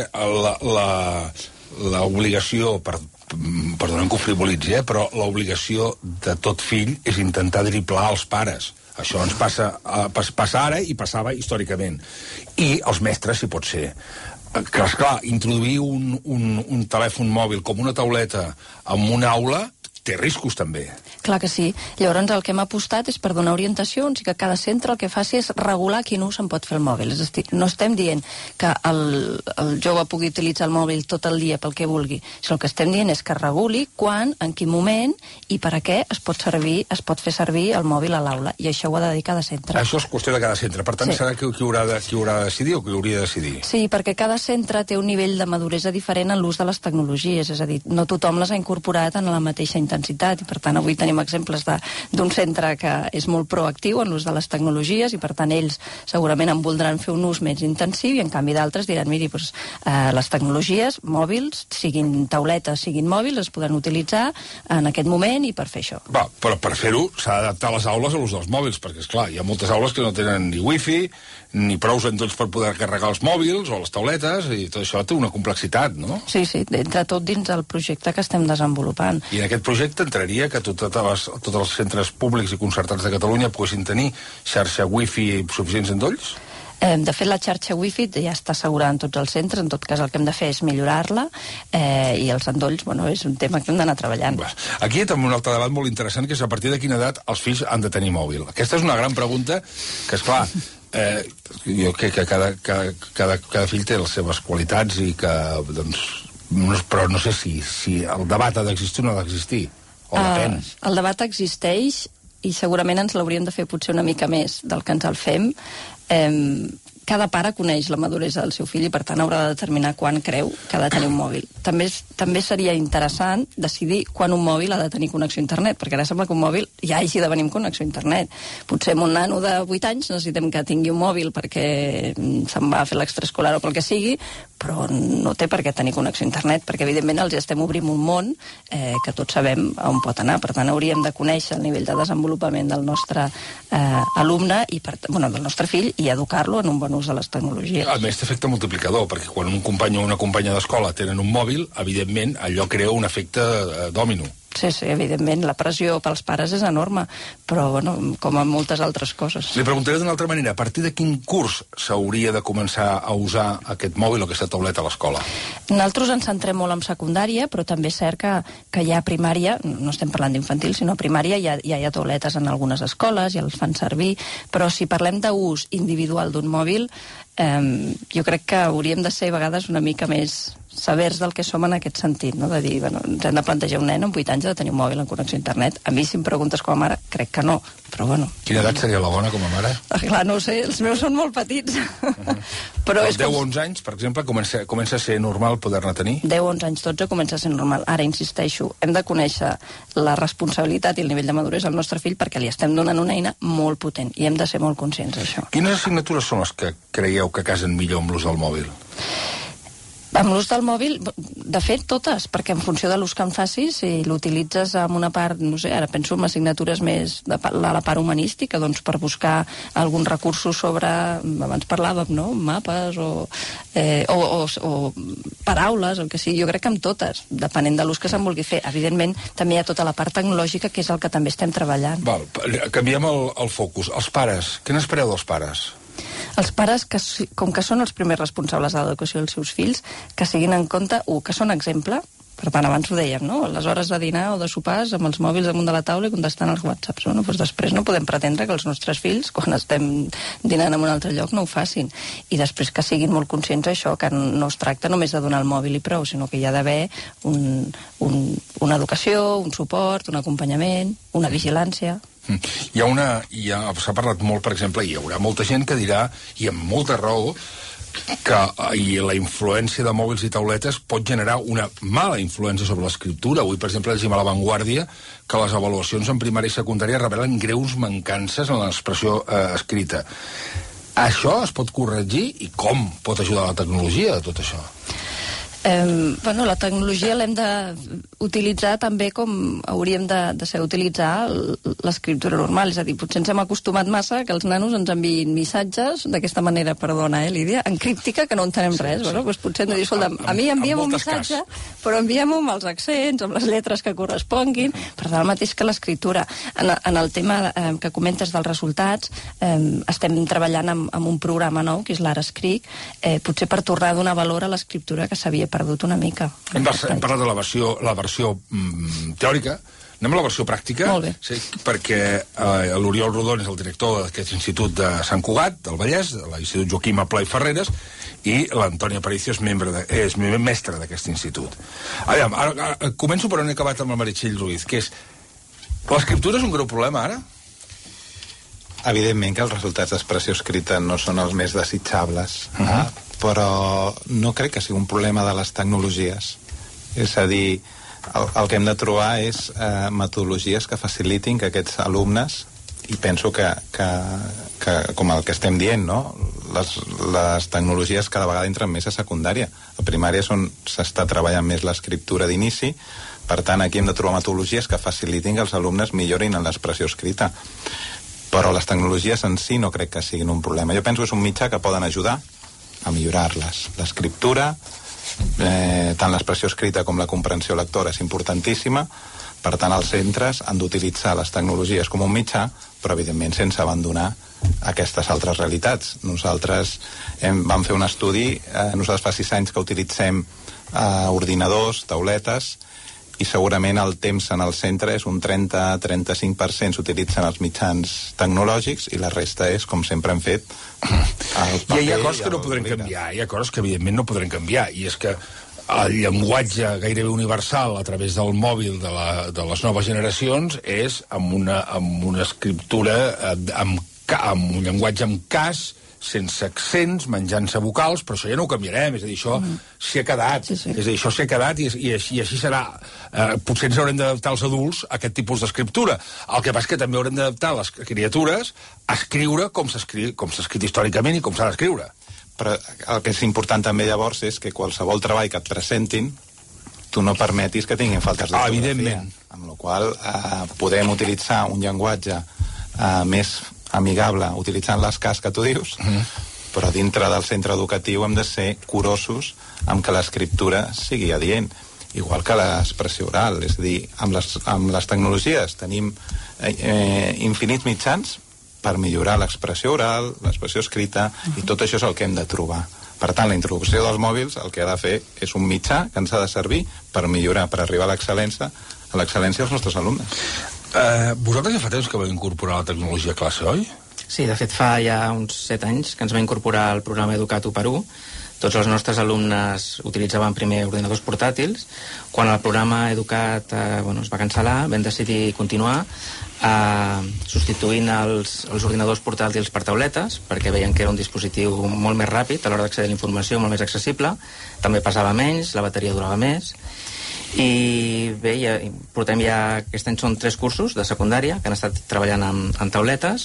l'obligació, perdonem que ho frivolitzi, però l'obligació de tot fill és intentar driblar els pares. Això ens passa ara i passava històricament. I els mestres, si pot ser. Que, esclar, introduir un telèfon mòbil com una tauleta en una aula té riscos, també. Clar que sí. Llavors el que hem apostat és per donar orientacions i que cada centre el que faci és regular quin ús se'n pot fer el mòbil. És a dir, no estem dient que el jove pugui utilitzar el mòbil tot el dia pel que vulgui, sinó el que estem dient és que reguli quan, en quin moment i per a què es pot fer servir el mòbil a l'aula, i això ho ha de dir cada centre. Això és qüestió de cada centre. Per tant, serà qui haurà de decidir o qui hauria de decidir? Sí, perquè cada centre té un nivell de maduresa diferent en l'ús de les tecnologies. És a dir, no tothom les ha incorporat en la mateixa intensitat, i per tant avui tenim exemples d'un centre que és molt proactiu en l'ús de les tecnologies, i per tant ells segurament en voldran fer un ús més intensiu, i en canvi d'altres diran, miri, doncs, les tecnologies mòbils, siguin tauletes, siguin mòbils, es poden utilitzar en aquest moment i per fer això. Però per fer-ho s'ha d'adaptar les aules a l'ús dels mòbils, perquè esclar, hi ha moltes aules que no tenen ni wifi ni prous entorns per poder carregar els mòbils o les tauletes, i tot això té una complexitat, no? Sí, entre tot dins del projecte que estem desenvolupant. I en aquest projecte entraria que tots els centres públics i concertats de Catalunya poguessin tenir xarxa wifi suficients endolls? De fet, la xarxa wifi ja està assegurada en tots els centres. En tot cas, el que hem de fer és millorar-la, i els endolls, és un tema que hem d'anar treballant. Aquí hi ha també un altre debat molt interessant, que és a partir de quina edat els fills han de tenir mòbil. Aquesta és una gran pregunta que, esclar, jo crec que cada fill té les seves qualitats i que, doncs, però no sé si el debat ha d'existir o no ha d'existir, o depèn. El debat existeix i segurament ens l'hauríem de fer potser una mica més del que ens el fem, cada pare coneix la maduresa del seu fill i per tant haurà de determinar quan creu que ha de tenir un mòbil. També seria interessant decidir quan un mòbil ha de tenir connexió a internet, perquè ara sembla que un mòbil ja hagi de venir amb connexió a internet. Potser amb un nano de 8 anys necessitem que tingui un mòbil perquè se'n va a fer l'extraescolar o pel que sigui, però no té per què tenir connexió a internet, perquè evidentment els estem obrint un món que tots sabem on pot anar. Per tant, hauríem de conèixer el nivell de desenvolupament del nostre alumne, del nostre fill, i educar-lo en un bon ús de les tecnologies. A més, té efecte multiplicador, perquè quan un company o una companya d'escola tenen un mòbil, evidentment, allò crea un efecte dòmino. Sí, evidentment, la pressió pels pares és enorme, però, com en moltes altres coses. Li preguntaré d'una altra manera, a partir de quin curs s'hauria de començar a usar aquest mòbil o aquesta tauleta a l'escola? Nosaltres ens centrem molt en secundària, però també és cert que ja a primària, no estem parlant d'infantil, sinó a primària ja hi ha tauletes en algunes escoles, ja els fan servir, però si parlem d'ús individual d'un mòbil, jo crec que hauríem de ser a vegades una mica més sabers del que som en aquest sentit, no? De dir, ens hem de plantejar un nen amb 8 anys de tenir un mòbil amb connexió a internet. A mi, si em preguntes com a mare, crec que no, però Quina edat seria la bona com a mare? Clar, no ho sé, els meus són molt petits. Però als 10 o 11 anys, per exemple, comença a ser normal poder-ne tenir? 10, 11 anys, 12 comença a ser normal. Ara, insisteixo, hem de conèixer la responsabilitat i el nivell de maduresa al nostre fill perquè li estem donant una eina molt potent i hem de ser molt conscients d'això. Quines assignatures són les que creieu que casen millor amb l'ús del mòbil? Amb l'ús del mòbil, de fet, totes, perquè en funció de l'ús que en facis, si l'utilitzes amb una part, no sé, ara penso en assignatures més de la part humanística, doncs per buscar alguns recursos sobre, abans parlàvem, no?, mapes o paraules, el que sigui, jo crec que amb totes, depenent de l'ús que se'n vulgui fer. Evidentment, també hi ha tota la part tecnològica, que és el que també estem treballant. Canviem el focus. Els pares, què n'espereu dels pares? Els pares, com que són els primers responsables de l'educació dels seus fills, que siguin en compte, que són exemple, per tant, abans ho dèiem, no?, a les hores de dinar o de sopars amb els mòbils damunt de la taula i contestant els whatsapps. Doncs després no podem pretendre que els nostres fills, quan estem dinant en un altre lloc, no ho facin. I després que siguin molt conscients d'això, que no es tracta només de donar el mòbil i prou, sinó que hi ha d'haver una educació, un suport, un acompanyament, una vigilància. S'ha parlat molt, per exemple, hi haurà molta gent que dirà, i amb molta raó, que la influència de mòbils i tauletes pot generar una mala influència sobre l'escriptura. Avui, per exemple, llegim a La Vanguardia que les avaluacions en primària i secundària revelen greus mancances en l'expressió escrita. Això es pot corregir i com pot ajudar la tecnologia a tot això? La tecnologia l'hem d'utilitzar també com hauríem de saber utilitzar l'escriptura normal, és a dir, potser ens hem acostumat massa que els nanos ens enviïn missatges d'aquesta manera, perdona, Lídia, en críptica, que no entenem res. Doncs potser hem de dir, escolta, a mi envia'm un missatge, però envia'm-ho amb els accents, amb les lletres que corresponguin, per tant, el mateix que l'escriptura. En el tema que comentes dels resultats, estem treballant amb un programa nou, que és l'Ara Escric, potser per tornar a donar valor a l'escriptura que s'havia perdut una mica. Hem parlat de la versió teòrica. Anem a la versió pràctica. Molt bé. Sí, perquè l'Oriol Rodon és el director d'aquest institut de Sant Cugat, del Vallès, de l'Institut Joaquim Aplà i Ferreres, i l'Antònia Aparicio és mestre d'aquest institut. Ara, començo per on he acabat amb la Meritxell Ruiz, que és... L'escriptura és un greu problema, ara? Evidentment que els resultats d'expressió escrita no són els més desitjables, però no crec que sigui un problema de les tecnologies. És a dir, el que hem de trobar és metodologies que facilitin que aquests alumnes, i penso que com el que estem dient, no?, les tecnologies cada vegada entren més a secundària. A primària és on s'està treballant més l'escriptura d'inici, per tant aquí hem de trobar metodologies que facilitin que els alumnes millorin en l'expressió escrita. Però les tecnologies en si no crec que siguin un problema. Jo penso que és un mitjà que poden ajudar a millorar-les. L'escriptura, tant l'expressió escrita com la comprensió lectora és importantíssima, per tant els centres han d'utilitzar les tecnologies com un mitjà, però evidentment sense abandonar aquestes altres realitats. Nosaltres vam fer un estudi, nosaltres fa 6 anys que utilitzem ordinadors, tauletes, i segurament el temps en el centre és un 30-35% s'utilitzen els mitjans tecnològics i la resta és, com sempre hem fet, el paper. Hi ha coses que no podrem canviar, hi ha coses que evidentment no podrem canviar, i és que el llenguatge gairebé universal a través del mòbil de les noves generacions és amb una escriptura amb amb un llenguatge amb cas, sense accents, menjant-se vocals, però això ja no ho canviarem, és a dir, això s'hi ha quedat, és a dir, això s'hi ha quedat i així serà. Potser ens haurem d'adaptar els adults a aquest tipus d'escriptura. El que passa és que també haurem d'adaptar les criatures a escriure com s'ha escrit històricament i com s'ha d'escriure. Però el que és important també llavors és que qualsevol treball que et presentin tu no permetis que tinguin faltes d'ortografia. Evidentment. Amb la qual podem utilitzar un llenguatge més amigable utilitzant les cas que tu dius, però dintre del centre educatiu hem de ser curosos amb que l'escriptura sigui adient, igual que l'expressió oral. És a dir, amb les tecnologies tenim infinits mitjans per millorar l'expressió oral, l'expressió escrita, i tot això és el que hem de trobar. Per tant, la introducció dels mòbils el que ha de fer és un mitjà que ens ha de servir per millorar, per arribar a l'excel·lència dels nostres alumnes. Vosaltres ja fa temps que vau incorporar la tecnologia a classe, oi? Sí, de fet fa ja uns 7 anys que ens va incorporar el programa Educat 1x1. Tots els nostres alumnes utilitzaven primer ordinadors portàtils. Quan el programa Educat es va cancel·lar, vam decidir continuar substituint els ordinadors portàtils per tauletes, perquè veien que era un dispositiu molt més ràpid a l'hora d'accedir a la informació, molt més accessible, també pesava menys, la bateria durava més. I bé, portem ja, aquest any són 3 cursos de secundària que han estat treballant en tauletes,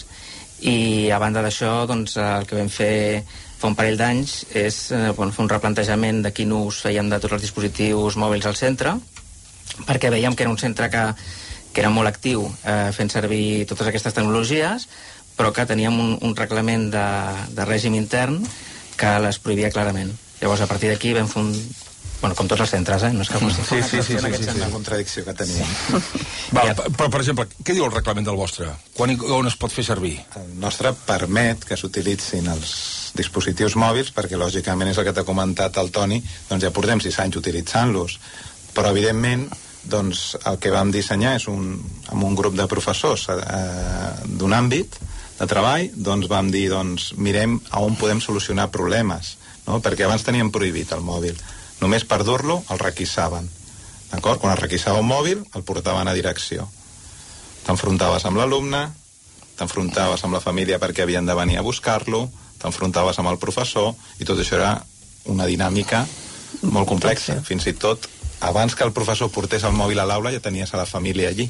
i a banda d'això el que vam fer fa un parell d'anys és fer un replantejament de quin ús fèiem de tots els dispositius mòbils al centre, perquè veiem que era un centre que era molt actiu fent servir totes aquestes tecnologies, però que teníem un reglament de règim intern que les prohibia clarament. Llavors, a partir d'aquí vam fer com tots els centres, no és que fos sí, una contradicció que teníem. Però, per exemple, què diu el reglament del vostre? Quan i on es pot fer servir? El nostre permet que s'utilitzin els dispositius mòbils, perquè lògicament és el que t'ha comentat el Toni, doncs ja portem 6 anys utilitzant-los, però evidentment el que vam dissenyar és amb un grup de professors d'un àmbit de treball, doncs vam dir, mirem a on podem solucionar problemes, perquè abans teníem prohibit el mòbil. Només per dur-lo el requisaven, d'acord? Quan es requisava un mòbil el portaven a direcció. T'enfrontaves amb l'alumne, t'enfrontaves amb la família perquè havien de venir a buscar-lo, t'enfrontaves amb el professor, i tot això era una dinàmica molt complexa. Fins i tot, abans que el professor portés el mòbil a l'aula ja tenies a la família allí.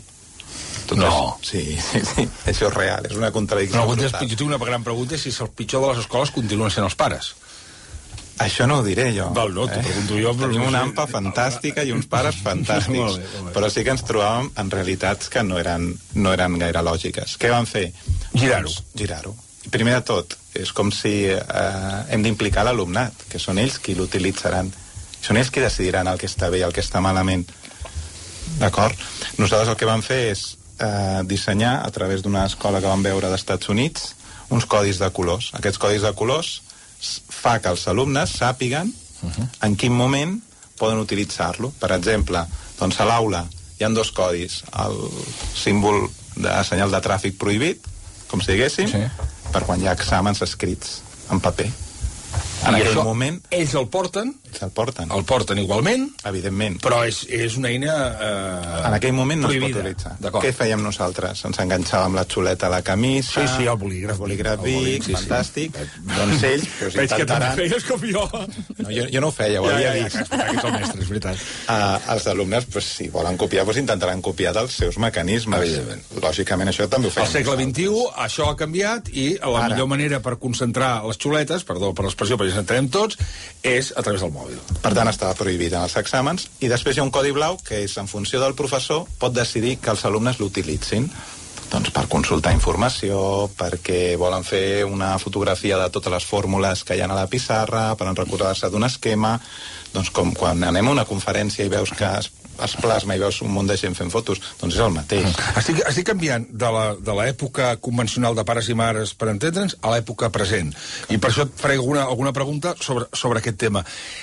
No. Sí, això és real, és una contradicció brutal. Jo tinc una gran pregunta, si el pitjor de les escoles continuen sent els pares. Això no ho diré jo. No, t'ho pregunto jo. Tenim una AMPA fantàstica i uns pares fantàstics. Molt bé. Però sí que ens trobàvem en realitats que no eren gaire lògiques. Què van fer? Girar-ho. Primer de tot, és com si hem d'implicar l'alumnat, que són ells qui l'utilitzaran. Són ells qui decidiran el que està bé i el que està malament. D'acord? Nosaltres el que vam fer és dissenyar, a través d'una escola que vam veure d'Estats Units, uns codis de colors. Aquests codis de colors fa que els alumnes sàpiguen en quin moment poden utilitzar-lo. Per exemple, a l'aula hi ha 2 codis, el símbol de senyal de tràfic prohibit, com si diguéssim, per quan hi ha exàmens escrits en paper. En aquell moment... Ells el porten? El porten igualment? Evidentment. Però és una eina en aquell moment no prohibida. Es pot utilitzar. Què fèiem nosaltres? Ens enganxàvem la xuleta a la camisa... Sí, el bolígraf Vic, fantàstic. Doncs ells... Veig que també feies com jo. Jo no ho feia, ho havia vist. Aquest el mestre, és veritat. Els alumnes, si volen copiar, intentaran copiar dels seus mecanismes. Lògicament, això també ho fèiem. Al segle XXI, això ha canviat i la millor manera per concentrar les xuletes, perdó per l'expressió, perquè ens entenem tots, és a través del mòbil. Per tant, estava prohibit en els exàmens, i després hi ha un codi blau que és, en funció del professor, pot decidir que els alumnes l'utilitzin. Doncs per consultar informació, perquè volen fer una fotografia de totes les fórmules que hi ha a la pissarra, per recordar-se d'un esquema, doncs com quan anem a una conferència i veus que es plasma i veus un munt de gent fent fotos, doncs és el mateix. Estic canviant de l'època convencional de pares i mares, per entendre'ns, a l'època present. I per això et faré alguna pregunta sobre aquest tema.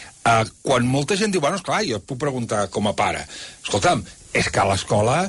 Quan molta gent diu, esclar, jo et puc preguntar com a pare, escolta'm, és que a l'escola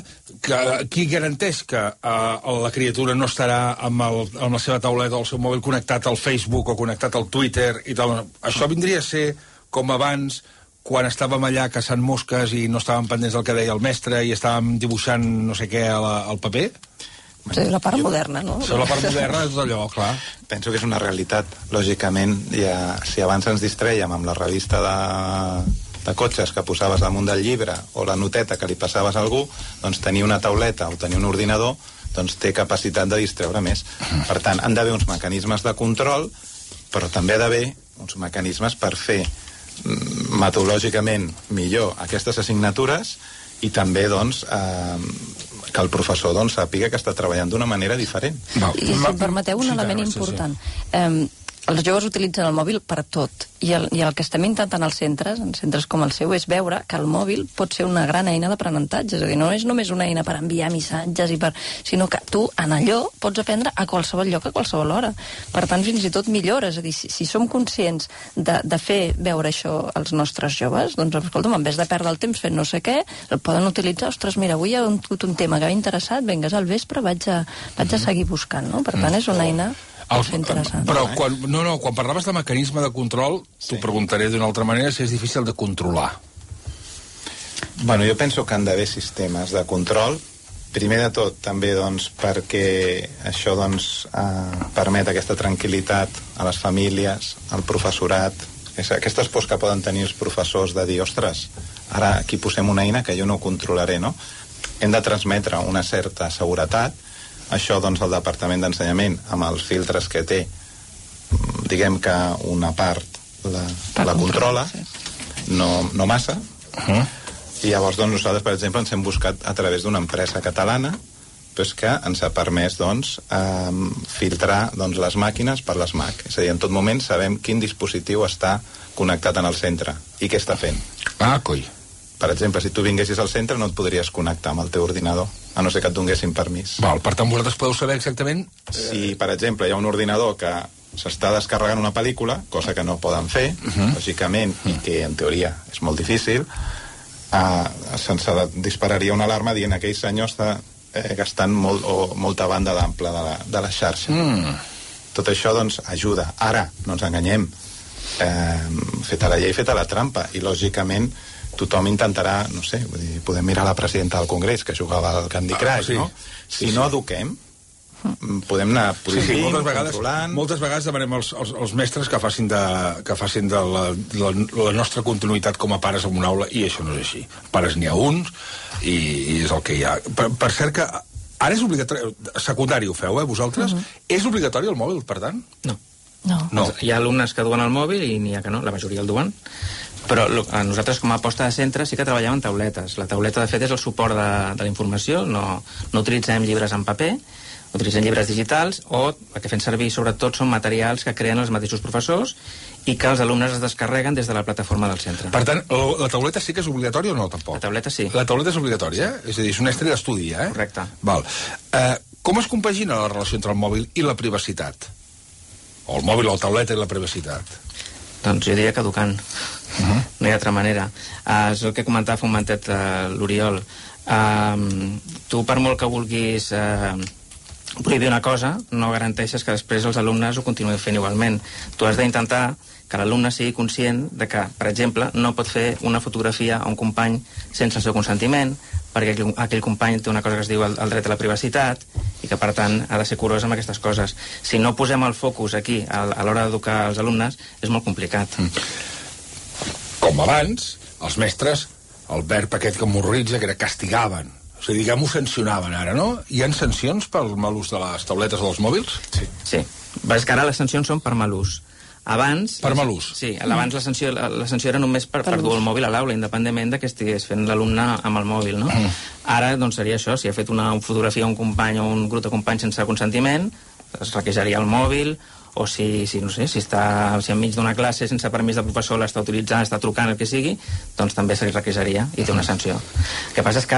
qui garanteix que la criatura no estarà amb la seva tauleta o el seu mòbil connectat al Facebook o connectat al Twitter i tal? Això vindria a ser com abans, quan estàvem allà caçant mosques i no estàvem pendents del que deia el mestre i estàvem dibuixant no sé què al paper? Sí, la part moderna, no? Sí, la part moderna és allò, clar. Penso que és una realitat. Lògicament, si abans ens distrèiem amb la revista de cotxes que posaves damunt del llibre o la noteta que li passaves a algú, doncs tenir una tauleta o tenir un ordinador doncs té capacitat de distreure més. Per tant, han d'haver uns mecanismes de control, però també ha d'haver uns mecanismes per fer metodològicament millor aquestes assignatures i també doncs, que el professor doncs, sàpiga que està treballant d'una manera diferent. I si em permeteu un element important. Els joves utilitzen el mòbil per tot i el que estem intentant als centres, en centres com el seu, és veure que el mòbil pot ser una gran eina d'aprenentatge. És a dir, no és només una eina per enviar missatges, sinó que tu en allò pots aprendre a qualsevol lloc, a qualsevol hora. Per tant, fins i tot millora. És a dir, si som conscients de fer veure això als nostres joves, doncs, escolta'm, en vez de perdre el temps fent no sé què, el poden utilitzar. Ostres, mira, avui hi ha un tema que m'ha interessat, vinga, al vespre vaig a seguir buscant, no? Per tant, és una eina interessant. Però quan parlaves de mecanisme de control, t'ho preguntaré d'una altra manera si és difícil de controlar. Bueno, jo penso que han d'haver sistemes de control. Primer de tot, també doncs, perquè això doncs, permet aquesta tranquil·litat a les famílies, al professorat, aquestes pors que poden tenir els professors de dir, ostres, ara aquí posem una eina que jo no controlaré, no? Hem de transmetre una certa seguretat. Això, doncs, el Departament d'Ensenyament, amb els filtres que té, diguem que una part la controla, no massa. I llavors, doncs, nosaltres, per exemple, ens hem buscat a través d'una empresa catalana doncs, que ens ha permès doncs, filtrar doncs, les màquines per les Mac. És a dir, en tot moment sabem quin dispositiu està connectat en el centre i què està fent. Coi. Per exemple, si tu vinguessis al centre no et podries connectar amb el teu ordinador, a no ser que et donessin permís. Per tant, vosaltres podeu saber exactament... Si, per exemple, hi ha un ordinador que s'està descarregant una pel·lícula, cosa que no poden fer, lògicament, i que en teoria és molt difícil, se'ns dispararia una alarma dient que aquell senyor està gastant molta banda d'ample de la xarxa. Tot això, doncs, ajuda. Ara, no ens enganyem, feta la llei, feta la trampa, i lògicament tothom intentarà, no sé, podem mirar la presidenta del Congrés que jugava al Candy Crush, no? Si no eduquem, podem anar controlant. Moltes vegades demanem als mestres que facin de la nostra continuïtat com a pares en una aula, i això no és així. Pares n'hi ha uns i és el que hi ha. Per cert que ara és obligatori, secundari ho feu, vosaltres? És obligatori el mòbil, per tant? No. Hi ha alumnes que duen el mòbil i n'hi ha que no, la majoria el duen. Però nosaltres, com a aposta de centre, sí que treballem en tauletes. La tauleta, de fet, és el suport de la informació. No utilitzem llibres en paper, utilitzem llibres digitals, o el que fem servir, sobretot, són materials que creen els mateixos professors i que els alumnes es descarreguen des de la plataforma del centre. Per tant, la tauleta sí que és obligatòria o no, tampoc? La tauleta sí. La tauleta és obligatòria, És a dir, és un estri d'estudi, Correcte. Val. Com es compagina la relació entre el mòbil i la privacitat? O el mòbil o la tauleta i la privacitat? Doncs jo diria que educant. No hi ha altra manera. És el que comentava fa un momentet l'Oriol. Tu, per molt que vulguis prohibir una cosa, no garanteixes que després els alumnes ho continuïn fent igualment. Tu has d'intentar que l'alumne sigui conscient de que, per exemple, no pot fer una fotografia a un company sense el seu consentiment, perquè aquell company té una cosa que es diu el dret a la privacitat i que, per tant, ha de ser curós amb aquestes coses. Si no posem el focus aquí a l'hora d'educar els alumnes, és molt complicat. Com abans, els mestres, el verb aquest que morritza, que era castigaven. O sigui, diguem-ho, sancionaven ara, no? Hi ha sancions pel mal ús de les tauletes o dels mòbils? Sí. És que ara les sancions són per mal ús. Abans... Per mal ús? Sí, abans la sanció era només per dur el mòbil a l'aula, independentment de que estigués fent l'alumne amb el mòbil, no? Ara, doncs, seria això. Si ha fet una fotografia a un company o un grup de companys sense consentiment, es requejaria el mòbil, o si enmig d'una classe sense permís del professor l'està utilitzant, està trucant, el que sigui, doncs també se li requejaria i té una sanció. El que passa és que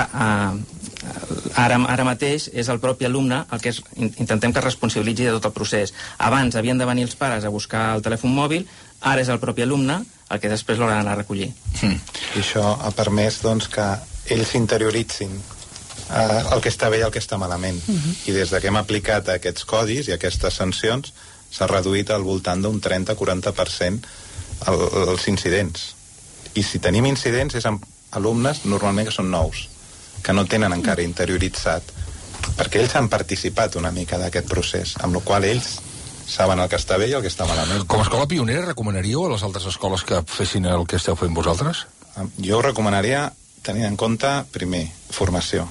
ara mateix és el propi alumne el que intentem que es responsabilitzi de tot el procés. Abans havien de venir els pares a buscar el telèfon mòbil, ara és el propi alumne el que després l'haurà d'anar a recollir. I això ha permès doncs, que ells interioritzin el que està bé i el que està malament. I des que hem aplicat aquests codis i aquestes sancions s'ha reduït al voltant d'un 30-40% els incidents. I si tenim incidents és amb alumnes normalment que són nous, que no tenen encara interioritzat perquè ells han participat una mica d'aquest procés, amb la qual ells saben el que està bé i el que està malament. Com a escola pionera, recomanaríeu a les altres escoles que fessin el que esteu fent vosaltres? Jo recomanaria tenir en compte, primer, formació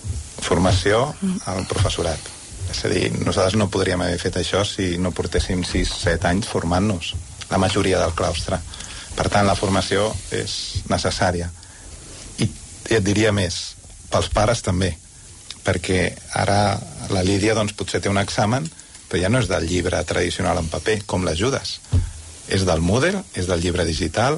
al professorat. És a dir, nosaltres no podríem haver fet això si no portéssim 6-7 anys formant-nos, la majoria del claustre. Per tant, la formació és necessària. I et diria més, pels pares també, perquè ara la Lídia doncs, potser té un examen, però ja no és del llibre tradicional en paper, com l'ajudes. És del Moodle, és del llibre digital,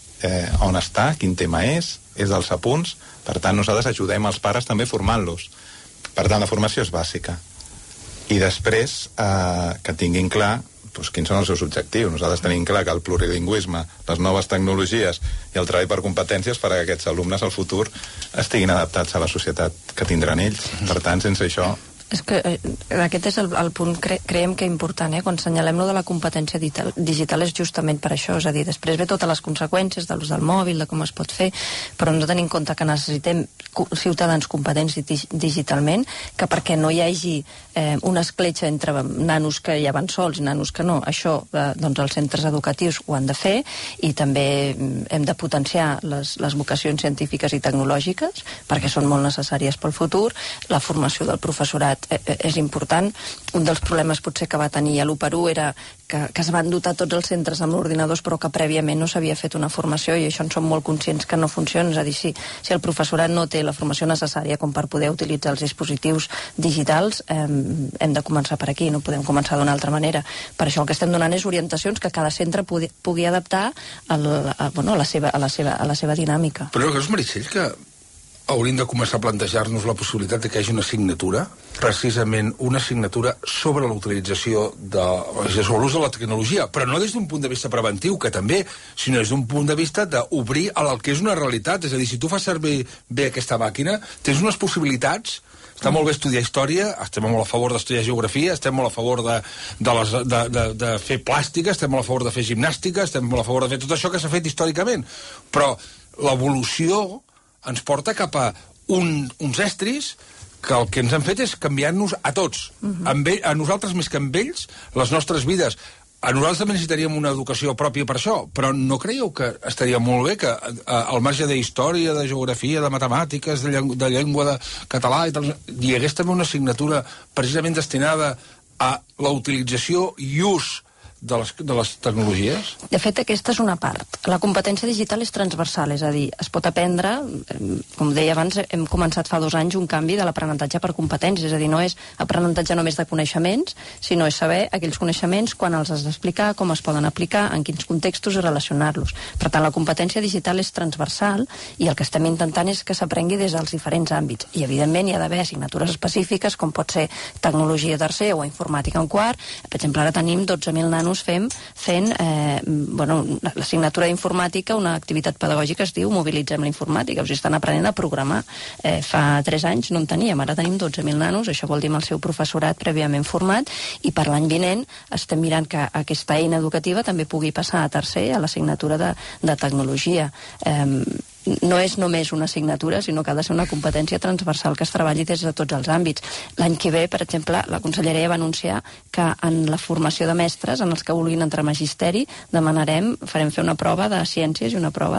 on està, quin tema és dels apunts. Per tant, nosaltres ajudem els pares també formant-los. Per tant, la formació és bàsica. I després, que tinguin clar quins són els seus objectius. Nosaltres tenim clar que el plurilingüisme, les noves tecnologies i el treball per competències farà que aquests alumnes al futur estiguin adaptats a la societat que tindran ells. Per tant, sense això... És que aquest és el punt, creiem que important, quan senyalem lo de la competència digital és justament per això, és a dir, després ve totes les conseqüències de l'ús del mòbil, de com es pot fer, però hem de tenir en compte que necessitem ciutadans competents digitalment, que perquè no hi hagi una escletxa entre nanos que ja van sols i nanos que no, això doncs els centres educatius ho han de fer, i també hem de potenciar les vocacions científiques i tecnològiques, perquè són molt necessàries pel futur. La formació del professorat és important. Un dels problemes potser que va tenir a l'1x1 era que es van dotar tots els centres amb ordinadors, però que prèviament no s'havia fet una formació, i això en som molt conscients que no funciona. És a dir, si el professorat no té la formació necessària com per poder utilitzar els dispositius digitals, hem de començar per aquí, no podem començar d'una altra manera. Per això el que estem donant és orientacions que cada centre pugui adaptar a la seva dinàmica. Però no creus, Meritxell, que hauríem de començar a plantejar-nos la possibilitat de que hi hagi una assignatura, precisament una assignatura sobre la utilització sobre l'ús de la tecnologia, però no des d'un punt de vista preventiu, que també, sinó des d'un punt de vista d'obrir al que és una realitat. És a dir, si tu fas servir bé aquesta màquina, tens unes possibilitats. Està molt bé estudiar història, estem molt a favor d'estudiar geografia, estem molt a favor de fer plàstica, estem molt a favor de fer gimnàstica, estem molt a favor de fer tot això que s'ha fet històricament, però l'evolució ens porta cap a uns estris que el que ens han fet és canviar-nos a tots. A nosaltres més que amb ells, les nostres vides. A nosaltres també necessitaríem una educació pròpia per això, però no creieu que estaria molt bé que al marge de història, de geografia, de matemàtiques, de llengua, de català i tal, hi hagués també una assignatura precisament destinada a la utilització i ús de les tecnologies? De fet, aquesta és una part. La competència digital és transversal, és a dir, es pot aprendre, com deia abans, hem començat fa 2 anys un canvi de l'aprenentatge per competències, és a dir, no és aprenentatge només de coneixements, sinó és saber aquells coneixements quan els has d'explicar, com es poden aplicar, en quins contextos i relacionar-los. Per tant, la competència digital és transversal i el que estem intentant és que s'aprengui des dels diferents àmbits. I, evidentment, hi ha d'haver assignatures específiques, com pot ser tecnologia tercer o informàtica en quart. Per exemple, ara tenim 12.000 nanos fent l'assignatura d'informàtica, una activitat pedagògica es diu Mobilitzem la informàtica, o sigui, estan aprenent a programar. Fa 3 anys no en teníem, ara tenim 12.000 nanos, això vol dir amb el seu professorat prèviament format, i per l'any vinent estem mirant que aquesta eina educativa també pugui passar a tercer, a l'assignatura de tecnologia. No és només una assignatura, sinó que ha de ser una competència transversal que es treballi des de tots els àmbits. L'any que ve, per exemple, la Conselleria va anunciar que en la formació de mestres, en els que vulguin entrar a magisteri, farem fer una prova de ciències i una prova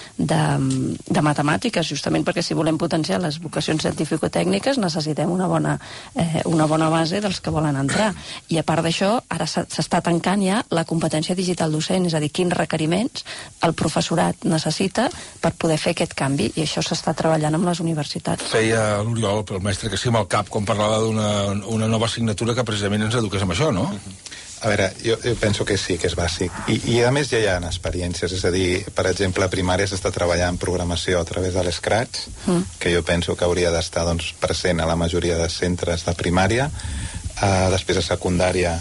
de matemàtiques, justament perquè si volem potenciar les vocacions científico-tècniques necessitem una bona base dels que volen entrar. I a part d'això, ara s'està tancant ja la competència digital docent, és a dir, quins requeriments el professorat necessita per poder fer aquest canvi, i això s'està treballant amb les universitats. Feia l'Oriol, el mestre, que sí amb el cap, quan parlava d'una nova assignatura que precisament ens eduqués amb això, no? A veure, jo penso que sí, que és bàsic. I a més ja hi ha experiències, és a dir, per exemple, a primària s'està treballant programació a través de l'Scratch, que jo penso que hauria d'estar present a la majoria de centres de primària. Després a secundària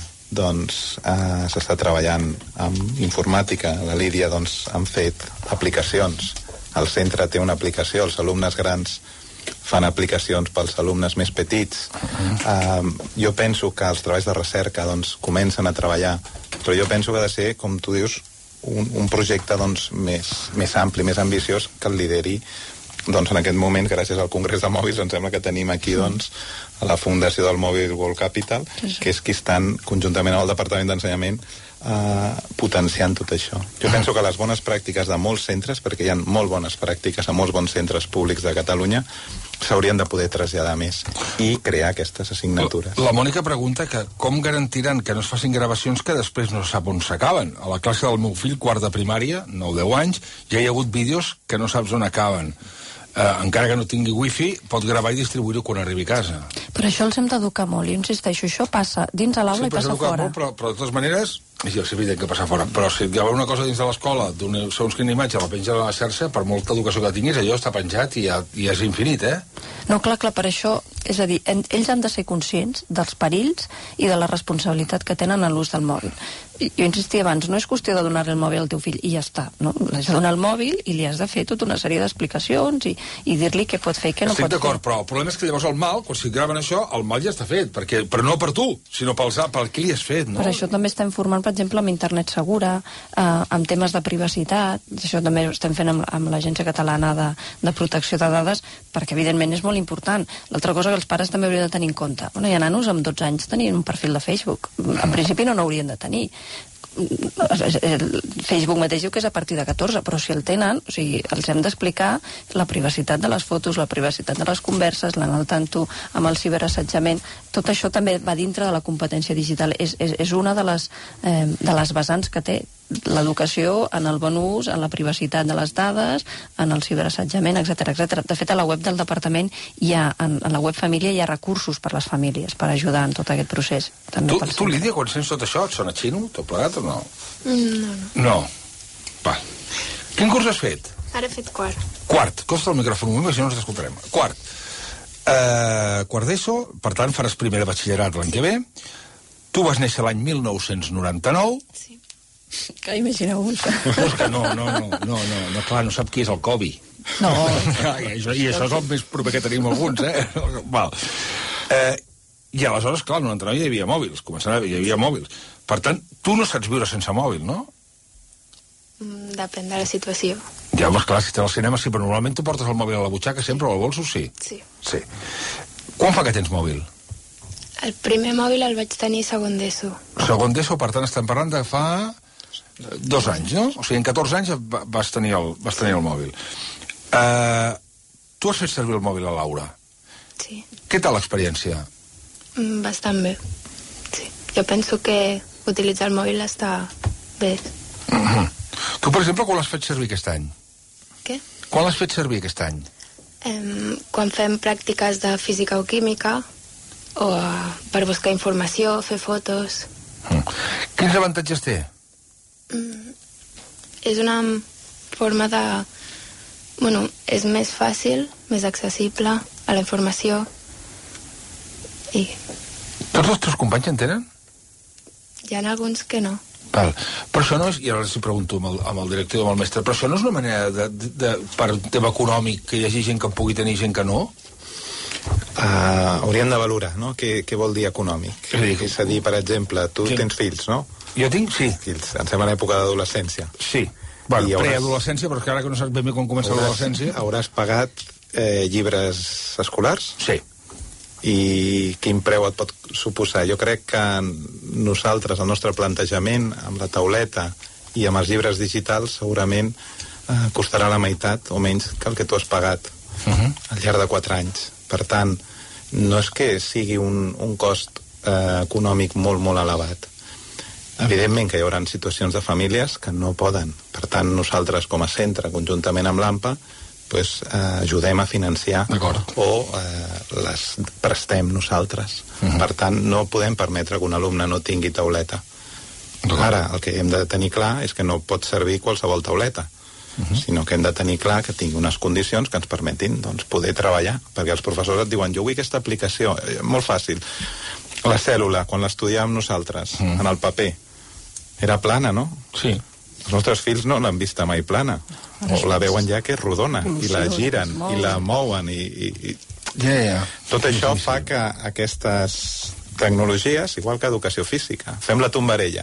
s'està treballant amb informàtica. La Lídia han fet aplicacions. El centre té una aplicació, els alumnes grans fan aplicacions pels alumnes més petits. Jo penso que els treballs de recerca comencen a treballar, però jo penso que ha de ser, com tu dius, un projecte més ampli, més ambiciós, que el lideri doncs en aquest moment, gràcies al Congrés de Mòbils, em sembla que tenim aquí doncs, a la Fundació del Mòbil World Capital, que és qui estan, conjuntament amb el Departament d'Ensenyament, potenciant tot això. Jo penso que les bones pràctiques de molts centres, perquè hi ha molt bones pràctiques a molts bons centres públics de Catalunya, s'haurien de poder traslladar més i crear aquestes assignatures. La Mònica pregunta que com garantiran que no es facin gravacions que després no sap on s'acaben. A la classe del meu fill, quart de primària, 9-10 anys, ja hi ha hagut vídeos que no saps on acaben. Encara que no tingui wifi, pot gravar i distribuir-ho quan arribi a casa. Però això els hem d'educar molt, i insisteixo, això passa dins de l'aula i passa fora. Molt, però de totes maneres, és evident que passa fora, però si et grava una cosa dins de l'escola, segons quina imatge, la penja a la xarxa, per molta educació que tinguis, allò està penjat i és infinit, No, clar, per això, és a dir, ells han de ser conscients dels perills i de la responsabilitat que tenen en l'ús del mòbil. Jo insistia abans, no és qüestió de donar-li el mòbil al teu fill i ja està, no? Li has de donar el mòbil i li has de fer tota una sèrie d'explicacions i dir-li què pot fer i què no pot fer. Estic d'acord, però el problema és que llavors el mal, quan si graven això, el mal ja està fet, però no per tu, sinó per qui li has fet, no? Per això també estem formant, per exemple, amb internet segura, amb temes de privacitat, això també ho estem fent amb l'Agència Catalana de Protecció de Dades, perquè evidentment és molt important. L'altra cosa que els pares també haurien de tenir en compte. Hi ha nanos amb 12 anys tenint un perfil de Facebook. En principi no n'haurien de tenir. Facebook mateix diu que és a partir de 14, però si el tenen, o sigui, els hem d'explicar la privacitat de les fotos, la privacitat de les converses, l'anar al tanto amb el ciberassetjament. Tot això també va dintre de la competència digital. És una de les vessants que té l'educació en el bon ús, en la privacitat de les dades, en el ciberassetjament, etc. De fet, a la web del departament en la web família hi ha recursos per les famílies per ajudar en tot aquest procés. Tu, Lídia, quan sents tot això, et sona xino, tot plegat o no? No. No. Va. Quin curs has fet? Ara he fet quart. Quart. Costa el micròfon un moment, si no ens escoltarem. Quart. Quart d'ESO, per tant faràs primer de batxillerat l'any que ve. Tu vas néixer l'any 1999. Sí. Que imagineu-vos. No, és que no, clar, no sap qui és el Kobe. No. I això és el més proper que tenim alguns, Val. I aleshores, clar, al 99 hi havia mòbils, hi havia mòbils. Per tant, tu no saps viure sense mòbil, no? Depèn de la situació. Ja, doncs clar, si estàs al cinema sí, però normalment tu portes el mòbil a la butxaca sempre o al bolso, sí? Sí. Quan fa que tens mòbil? El primer mòbil el vaig tenir segon d'ESO. Segon d'ESO, per tant, estem parlant de fa 2 anys, no? O sigui, en 14 anys vas tenir el mòbil. Tu has fet servir el mòbil a Laura. Sí. Què tal l'experiència? Bastant bé. Sí. Jo penso que utilitzar el mòbil està bé. Tu, per exemple, quan l'has fet servir aquest any? Què? Quan l'has fet servir aquest any? Quan fem pràctiques de física o química, o per buscar informació, fer fotos. Quins avantatges té? És una forma de... Bueno, és més fàcil, més accessible a la informació. I... Tots els teus companys en tenen? Hi ha alguns que no. Val. Però això no és, i ara si pregunto amb el director, amb el mestre, però això no és una manera per un tema econòmic que hi hagi gent que en pugui tenir, gent que no? Hauríem de valorar, no? Què vol dir econòmic? És a dir, per exemple, tu tens fills, no? Jo tinc, sí. Fills, em sembla l'època d'adolescència. Sí. Bueno, preadolescència, però és que ara que no saps ben bé quan comença l'adolescència... Hauràs pagat llibres escolars? Sí. I quin preu et pot suposar? Jo crec que nosaltres, el nostre plantejament amb la tauleta i amb els llibres digitals segurament costarà la meitat o menys que el que tu has pagat al llarg de 4 anys. Per tant, no és que sigui un cost econòmic molt, molt elevat. Evidentment que hi haurà situacions de famílies que no poden. Per tant, nosaltres com a centre, conjuntament amb l'AMPA, ajudem a financiar o les prestem nosaltres. Per tant, no podem permetre que un alumne no tingui tauleta. Ara, el que hem de tenir clar és que no pot servir qualsevol tauleta, sinó que hem de tenir clar que tingui unes condicions que ens permetin poder treballar, perquè els professors et diuen jo vull aquesta aplicació, molt fàcil. La cèl·lula, quan l'estudiàvem nosaltres, en el paper, era plana, no? Sí. Els nostres fills no l'han vista mai plana. O la veuen ja que és rodona, i la giren, i la mouen, Tot això fa que aquestes tecnologies, igual que educació física, fem la tombarella.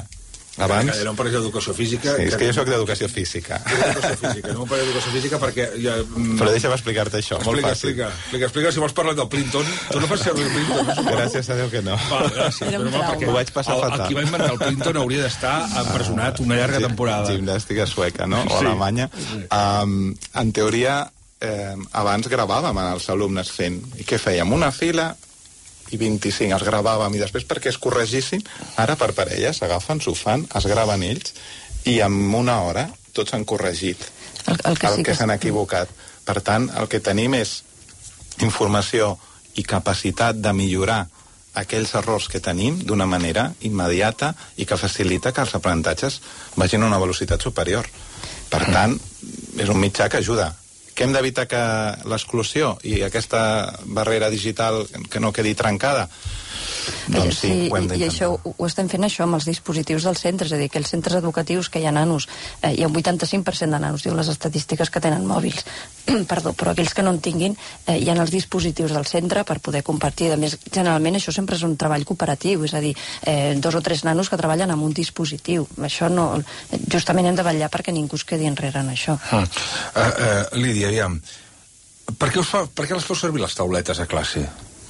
abans... No em pareix d'educació física... Sí, és que jo soc d'educació física. No em pareix d'educació física perquè... Però deixa'm explicar-te això, molt fàcil. Explica, si vols parlar del Clinton. Tu no fas servir el Clinton. Gràcies a Déu que no. Gràcies. Ho vaig passar fatal. El qui va inventar el Clinton hauria d'estar empresonat una llarga temporada. Gimnàstica sueca, no? O alemanya. En teoria, abans gravàvem els alumnes fent. I què fèiem? Una fila i 25 els gravàvem, i després perquè es corregissin, ara per parelles s'agafen, s'ho fan, es graven ells, i en una hora tots han corregit el que s'han equivocat. Per tant, el que tenim és informació i capacitat de millorar aquells errors que tenim d'una manera immediata i que facilita que els aprenentatges vagin a una velocitat superior. Per tant, és un mitjà que ajuda. Que hem d'evitar que l'exclusió i aquesta barrera digital que no quedi trencada? Doncs sí, ho hem d'intentar. I això ho estem fent això amb els dispositius dels centres, és a dir, que els centres educatius que hi ha nanos, hi ha un 85% de nanos, diu les estadístiques, que tenen mòbils, perdó, però aquells que no en tinguin, hi ha els dispositius del centre per poder compartir. A més, generalment això sempre és un treball cooperatiu, és a dir, 2 o 3 nanos que treballen amb un dispositiu. Això no... Justament hem de vetllar perquè ningú es quedi enrere en això. Lídia, aviam, per què les feu servir les tauletes a classe?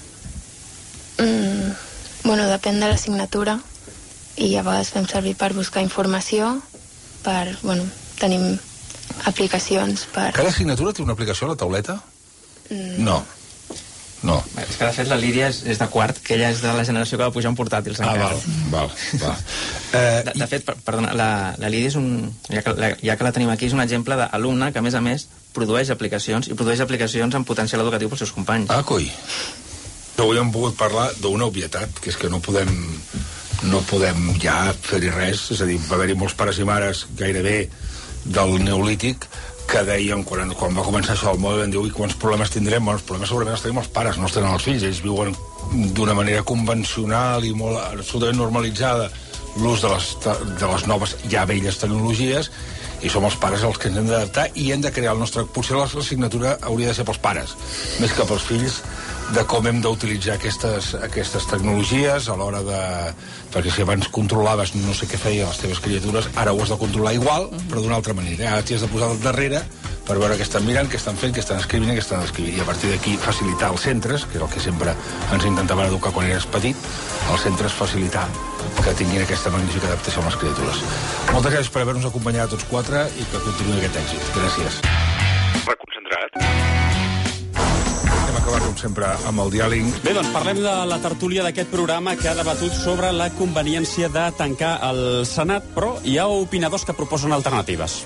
Bueno, depèn de l'assignatura, i a vegades fem servir per buscar informació, tenim aplicacions per... Cada assignatura té una aplicació a la tauleta? No. És que de fet la Lídia és de quart, que ella és de la generació que va pujar en portàtils encara. Val. De fet, perdona, la Lídia és ja que la tenim aquí, és un exemple d'alumne que, a més, produeix aplicacions, i produeix aplicacions amb potencial educatiu pels seus companys. Ah, coi. Avui hem pogut parlar d'una obvietat, que és que no podem ja fer-hi res, és a dir, va haver-hi molts pares i mares gairebé del neolític que deien, quan va començar això del mòbil, diu, i quants problemes tindrem? Bueno, els problemes segurament els tenim els pares, no els tenen els fills, ells viuen d'una manera convencional i molt absolutament normalitzada l'ús de les noves, ja velles tecnologies, i som els pares els que ens hem d'adaptar i hem de crear el nostre... Potser l'assignatura hauria de ser pels pares, més que pels fills, de com hem d'utilitzar aquestes tecnologies a l'hora de... Perquè si abans controlaves no sé què feien les teves criatures, ara ho has de controlar igual, però d'una altra manera. Ara t'hi has de posar al darrere per veure què estan mirant, què estan fent, què estan escrivint i què estan escrivint. I a partir d'aquí facilitar els centres, que és el que sempre ens intentaven educar quan eres petit, els centres facilitar que tinguin aquesta magnífica adaptació amb les criatures. Moltes gràcies per haver-nos acompanyat a tots 4 i que continuï aquest èxit. Gràcies. Reconcentrat. Hem acabat, com sempre, amb el diàleg. Bé, doncs parlem de la tertúlia d'aquest programa que ha debatut sobre la conveniència de tancar el Senat, però hi ha opinadors que proposen alternatives.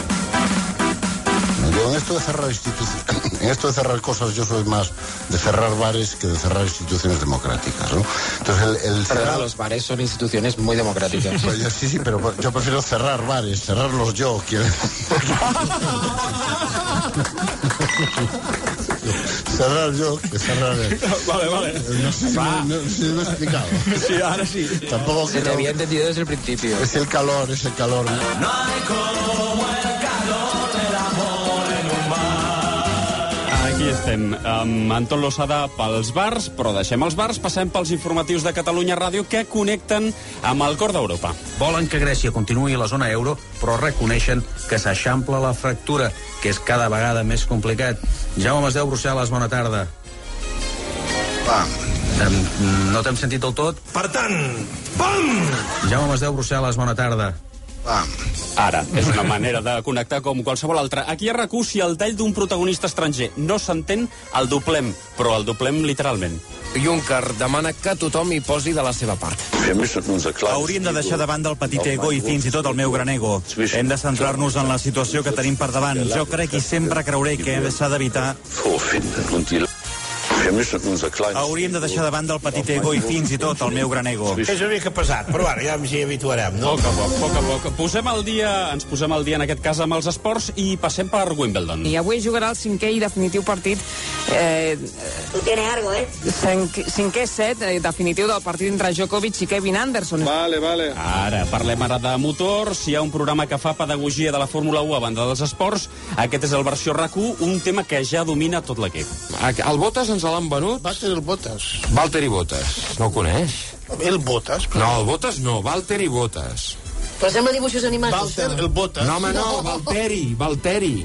En esto de cerrar cosas, yo soy más de cerrar bares que de cerrar instituciones democráticas, ¿no? Entonces el cerrar... Los bares son instituciones muy democráticas. Pues sí, pero yo prefiero cerrar bares, cerrarlos yo, quiero cerrar yo que cerrar él. Vale. No sé si me he explicado. Sí, ahora sí. Tampoco se te había entendido desde el principio. Es el calor. No hay como el calor del amor en un bar. Aquí estem, amb Anton Losada pels bars, però deixem els bars, passem pels informatius de Catalunya Ràdio que connecten amb el cor d'Europa. Volen que Grècia continuï a la zona euro, però reconeixen que s'eixampla la fractura, que és cada vegada més complicat. Jaume Masdeu, Brussel·les, bona tarda. No t'hem sentit del tot? Per tant, pam! Jaume Masdeu, Brussel·les, bona tarda. Ara, és una manera de connectar com qualsevol altra. Aquí a RAC1, si el tall d'un protagonista estranger no s'entén, el doblem, però el doblem literalment. Juncker demana que tothom hi posi de la seva part. Hauríem de deixar de banda el petit ego i fins i tot el meu gran ego. Hem de centrar-nos en la situació que tenim per davant. Jo crec i sempre creuré que s'ha d'evitar... Hauríem de deixar de banda el petit ego i fins i tot el meu gran ego. És una mica pesat, però ara ja ens hi habituarem, no? Poc a poc. Ens posem al dia en aquest cas amb els esports i passem per Wimbledon. I avui jugarà el 5è i definitiu partit... Tu tienes algo, eh? 5è set definitiu del partit entre Djokovic i Kevin Anderson. Vale. Ara, parlem ara de motors. Si hi ha un programa que fa pedagogia de la Fórmula 1 a banda dels esports, aquest és el versió RAC1, un tema que ja domina tot l'equip. El Bottas ens l'han venut? Valtteri Bottas. Valtteri Bottas. No ho coneix? El Bottas? No, el Bottas no, Valtteri Bottas. Però sembla dibuixos animats. Walter, el Botas. No, home, no, Valtteri. Valtteri.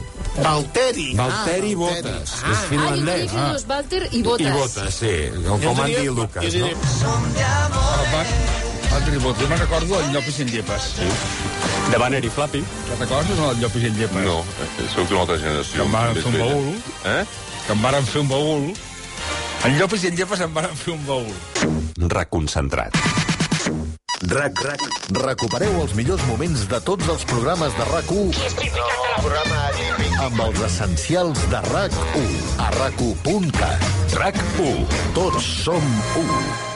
Botas. És finlandès. Jo dic Walter i Botas. I Botas, sí. Com han dit Lucas, no? Valtteri Botas. Jo me'n recordo el Llopis i en Llepes. Sí. De Banner i Flappy. Te'n recordes el Llopis i en Llepes? No, sóc d'una altra generació. Que em varen fer un baúl. Que em varen fer un baúl. En Llopis i en Llepes em varen fer un baúl. Reconcentrat. Recupereu els millors moments de tots els programes de RAC1 amb els essencials de RAC1 a RAC1.cat. RAC1. Tots som 1.